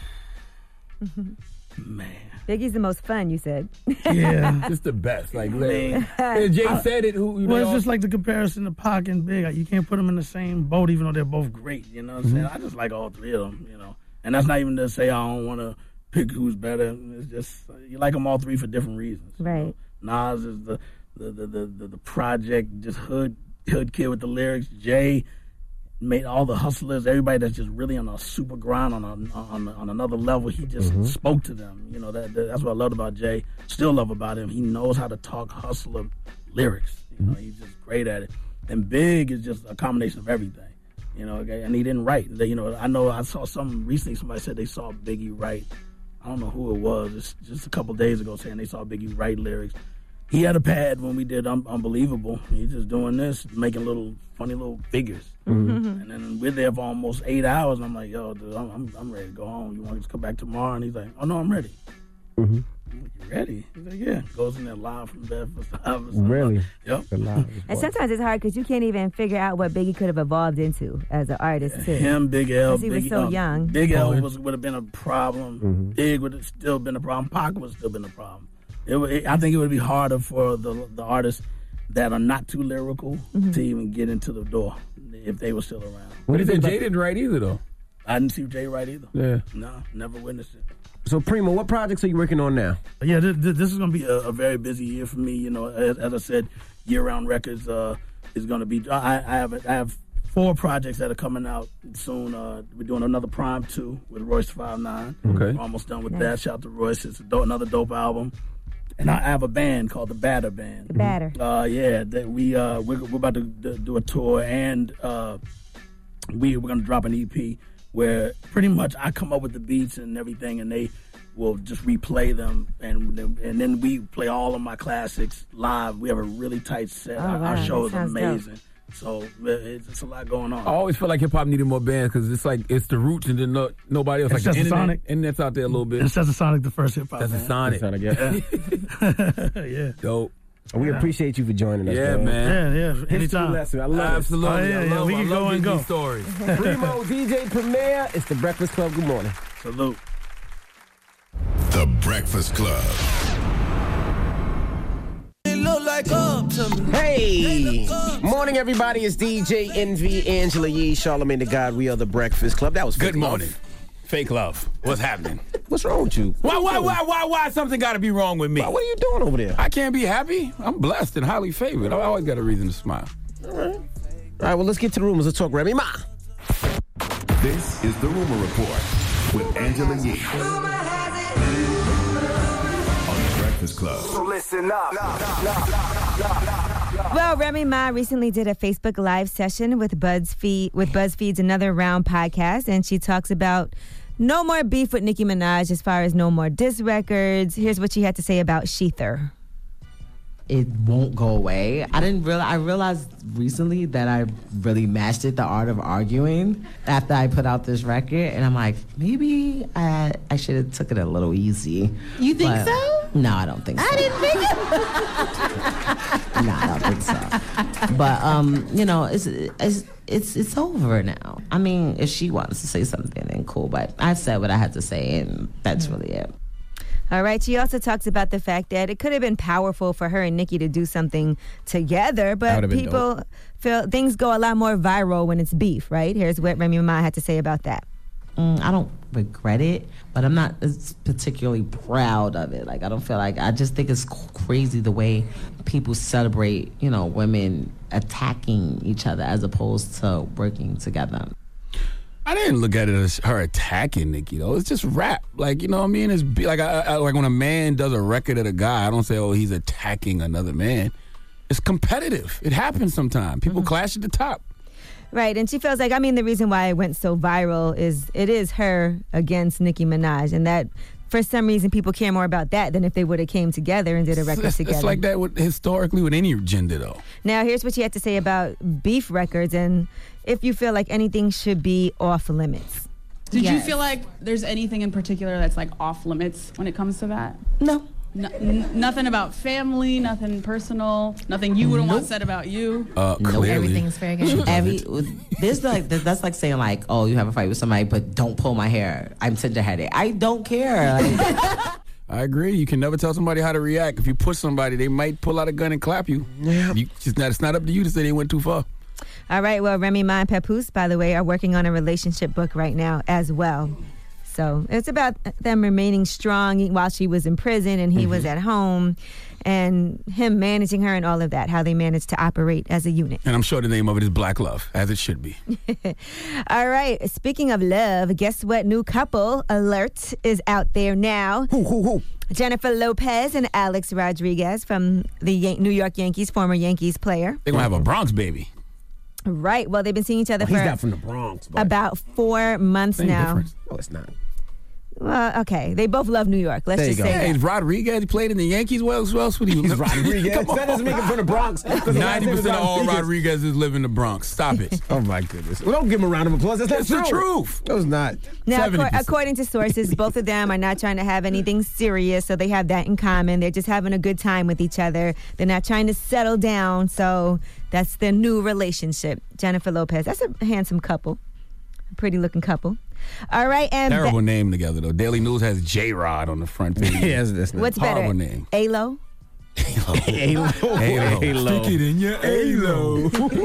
Man. Biggie's the most fun, you said. Yeah. Just the best. Like, Jay said it. It's just like the comparison to Pac and Big. You can't put them in the same boat, even though they're both great. You know what I'm saying? I just like all three of them, And that's not even to say I don't want to pick who's better. It's just, you like them all three for different reasons. Right. Nas is the project, just hood kid with the lyrics. Jay made all the hustlers, everybody that's just really on a super grind on another level. He just spoke to them. That's what I loved about Jay. Still love about him. He knows how to talk hustler lyrics. He's just great at it. And Big is just a combination of everything. Okay? And he didn't write. I know I saw recently somebody said they saw Biggie write. I don't know who it was. Just a couple days ago saying they saw Biggie write lyrics. He had a pad when we did Unbelievable. He's just doing this, making funny little figures. And then we're there for almost 8 hours. And I'm like, yo, dude, I'm ready to go home. You want to just come back tomorrow? And he's like, oh, no, I'm ready. I'm like, you ready? He's like, yeah. Goes in there live from Bedford. Really? Yep. And sometimes it's hard because you can't even figure out what Biggie could have evolved into as an artist, too. Him, Big L. Because he was so young. Big L would have been a problem. Big would have still been a problem. Pac would have still been a problem. I think it would be harder for the artists that are not too lyrical to even get into the door if they were still around. What did Jay didn't write either, though? I didn't see Jay write either. Yeah. No, never witnessed it. So, Primo, what projects are you working on now? Yeah, this is going to be a very busy year for me. As I said, Year-Round Records is going to be. I have 4 projects that are coming out soon. We're doing another Prime 2 with Royce 5'9". Okay. We're almost done with that. Shout out to Royce. It's another dope album. And I have a band called the Batter Band. The Batter. We're about to do a tour, and we're going to drop an EP where pretty much I come up with the beats and everything, and they will just replay them, and then we play all of my classics live. We have a really tight set. Our show is amazing. Dope. So it's a lot going on. I always feel like hip hop needed more bands because it's like it's the roots and then nobody else. It's like just the Sonic. Internet's out there a little bit. It's just Sonic, the first hip hop. That's a Sonic. Yeah. Dope. We appreciate you for joining us. Yeah, man. Yeah. Anytime. Lesson. I love Absolutely. Oh, we can go and go. Stories. Primo, DJ Premier. It's the Breakfast Club. Good morning. Salute. The Breakfast Club. Hey! Morning, everybody. It's DJ Envy, Angela Yee, Charlamagne the God. We are the Breakfast Club. That was Good morning. Fake love. What's happening? What's wrong with you? Why something got to be wrong with me? What are you doing over there? I can't be happy. I'm blessed and highly favored. I always got a reason to smile. All right, well, let's get to the rumors. Let's talk Remy Ma. This is the Rumor Report with Angela Yee on The Breakfast Club. So listen up. Well, Remy Ma recently did a Facebook Live session with BuzzFeed's Another Round podcast, and she talks about no more beef with Nicki Minaj as far as no more diss records. Here's what she had to say about Shether. It won't go away. I realized recently that I really mastered the art of arguing after I put out this record, and I'm like, maybe I should have took it a little easy. You think But so? No, I don't think so. I didn't think No, I don't think so. But it's over now. I mean, if she wants to say something, then cool. But I said what I had to say, and that's really it. All right. She also talks about the fact that it could have been powerful for her and Nicki to do something together, but people feel things go a lot more viral when it's beef, right? Here's what Remy Ma had to say about that. I don't regret it, but I'm not particularly proud of it. Like, I don't feel like, I just think it's crazy the way people celebrate, women attacking each other as opposed to working together. I didn't look at it as her attacking Nicki, though. It's just rap. Like, you know what I mean? It's like like when a man does a record at a guy, I don't say, oh, he's attacking another man. It's competitive. It happens sometimes. People clash at the top. Right, and she feels like, the reason why it went so viral is it is her against Nicki Minaj, and that for some reason people care more about that than if they would have came together and did a record together. It's like that historically with any gender, though. Now, here's what she had to say about beef records and if you feel like anything should be off limits. Did you feel like there's anything in particular that's like off limits when it comes to that? No. Nothing about family, nothing personal, nothing you wouldn't want said about you. Clearly. Everything's fair game. That's like saying like, oh, you have a fight with somebody, but don't pull my hair. I'm tender-headed. I don't care. I agree. You can never tell somebody how to react. If you push somebody, they might pull out a gun and clap you. Yeah. It's not up to you to say they went too far. All right. Well, Remy Ma and Papoose, by the way, are working on a relationship book right now as well. So it's about them remaining strong while she was in prison and he was at home, and him managing her and all of that, how they managed to operate as a unit. And I'm sure the name of it is Black Love, as it should be. All right. Speaking of love, guess what? New couple alert is out there now. Who? Jennifer Lopez and Alex Rodriguez from the New York Yankees, former Yankees player. They're going to have a Bronx baby. Right. Well, they've been seeing each other He's not from the Bronx. But about 4 months now. Difference. No, it's not. Well, okay. They both love New York. Let's just say that. Hey, Rodriguez played in the Yankees. Well, who else would he? He's Rodriguez. That doesn't make him from the Bronx. 90% of all Rodriguez's live in the Bronx. Stop it. Oh, my goodness. Well, don't give him a round of applause. That's the truth. No, it's not. Now, according to sources, both of them are not trying to have anything serious, so they have that in common. They're just having a good time with each other. They're not trying to settle down, so that's their new relationship. Jennifer Lopez. That's a handsome couple. A pretty-looking couple. All right, and terrible name together though. Daily News has J-Rod on the front page. Yes, that's not. What's horrible better? name. A-Lo? A-Lo. Stick it in your A-Lo.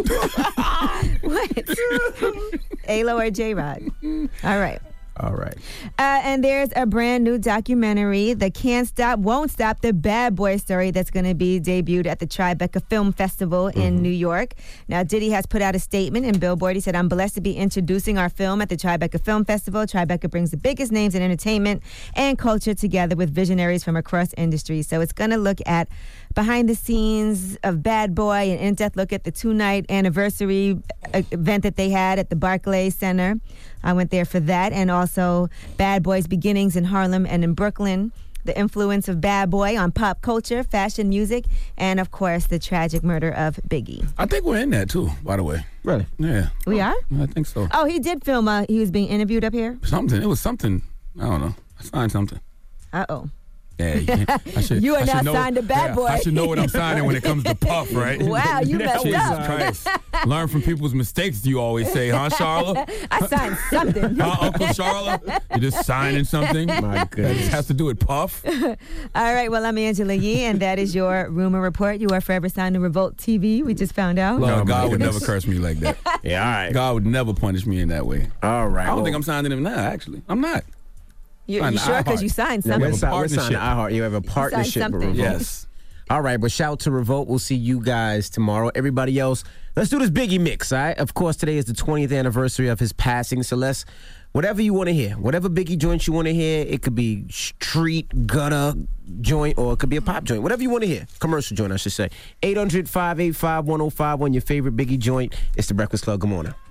What? A-Lo or J-Rod? All right. All right. And there's a brand new documentary, The Can't Stop, Won't Stop, the Bad Boy story that's going to be debuted at the Tribeca Film Festival in New York. Now, Diddy has put out a statement in Billboard. He said, I'm blessed to be introducing our film at the Tribeca Film Festival. Tribeca brings the biggest names in entertainment and culture together with visionaries from across industries. So it's going to look at behind the scenes of Bad Boy, an in-depth look at the 2-night anniversary event that they had at the Barclays Center. I went there for that, and also Bad Boy's beginnings in Harlem and in Brooklyn, the influence of Bad Boy on pop culture, fashion, music, and, of course, the tragic murder of Biggie. I think we're in that, too, by the way. Really? Yeah. We are? I think so. Oh, he did film, he was being interviewed up here? Something. It was something. I don't know. I signed something. Uh-oh. Yeah, you are now signed to Bad Boy. I should know what I'm signing when it comes to Puff, right? Wow, you messed Jesus up. Christ. Learn from people's mistakes, you always say, huh, Charla? I signed something. Huh, Uncle Charla? You just signing something? My goodness. That has to do with Puff? All right, well, I'm Angela Yee, and that is your rumor report. You are forever signed to Revolt TV. We just found out. No, God would never curse me like that. Yeah, all right. God would never punish me in that way. All right. I don't think I'm signing him now, actually. I'm not. You sure? Because you signed something. We're signing iHeart. You have a partnership with Revolt. Yes. All right, but shout out to Revolt. We'll see you guys tomorrow. Everybody else, let's do this Biggie mix, all right? Of course, today is the 20th anniversary of his passing, so let's, whatever you want to hear, whatever Biggie joint you want to hear, it could be street, gutter joint, or it could be a pop joint, whatever you want to hear. Commercial joint, I should say. 800-585-1051, your favorite Biggie joint. It's The Breakfast Club. Good morning.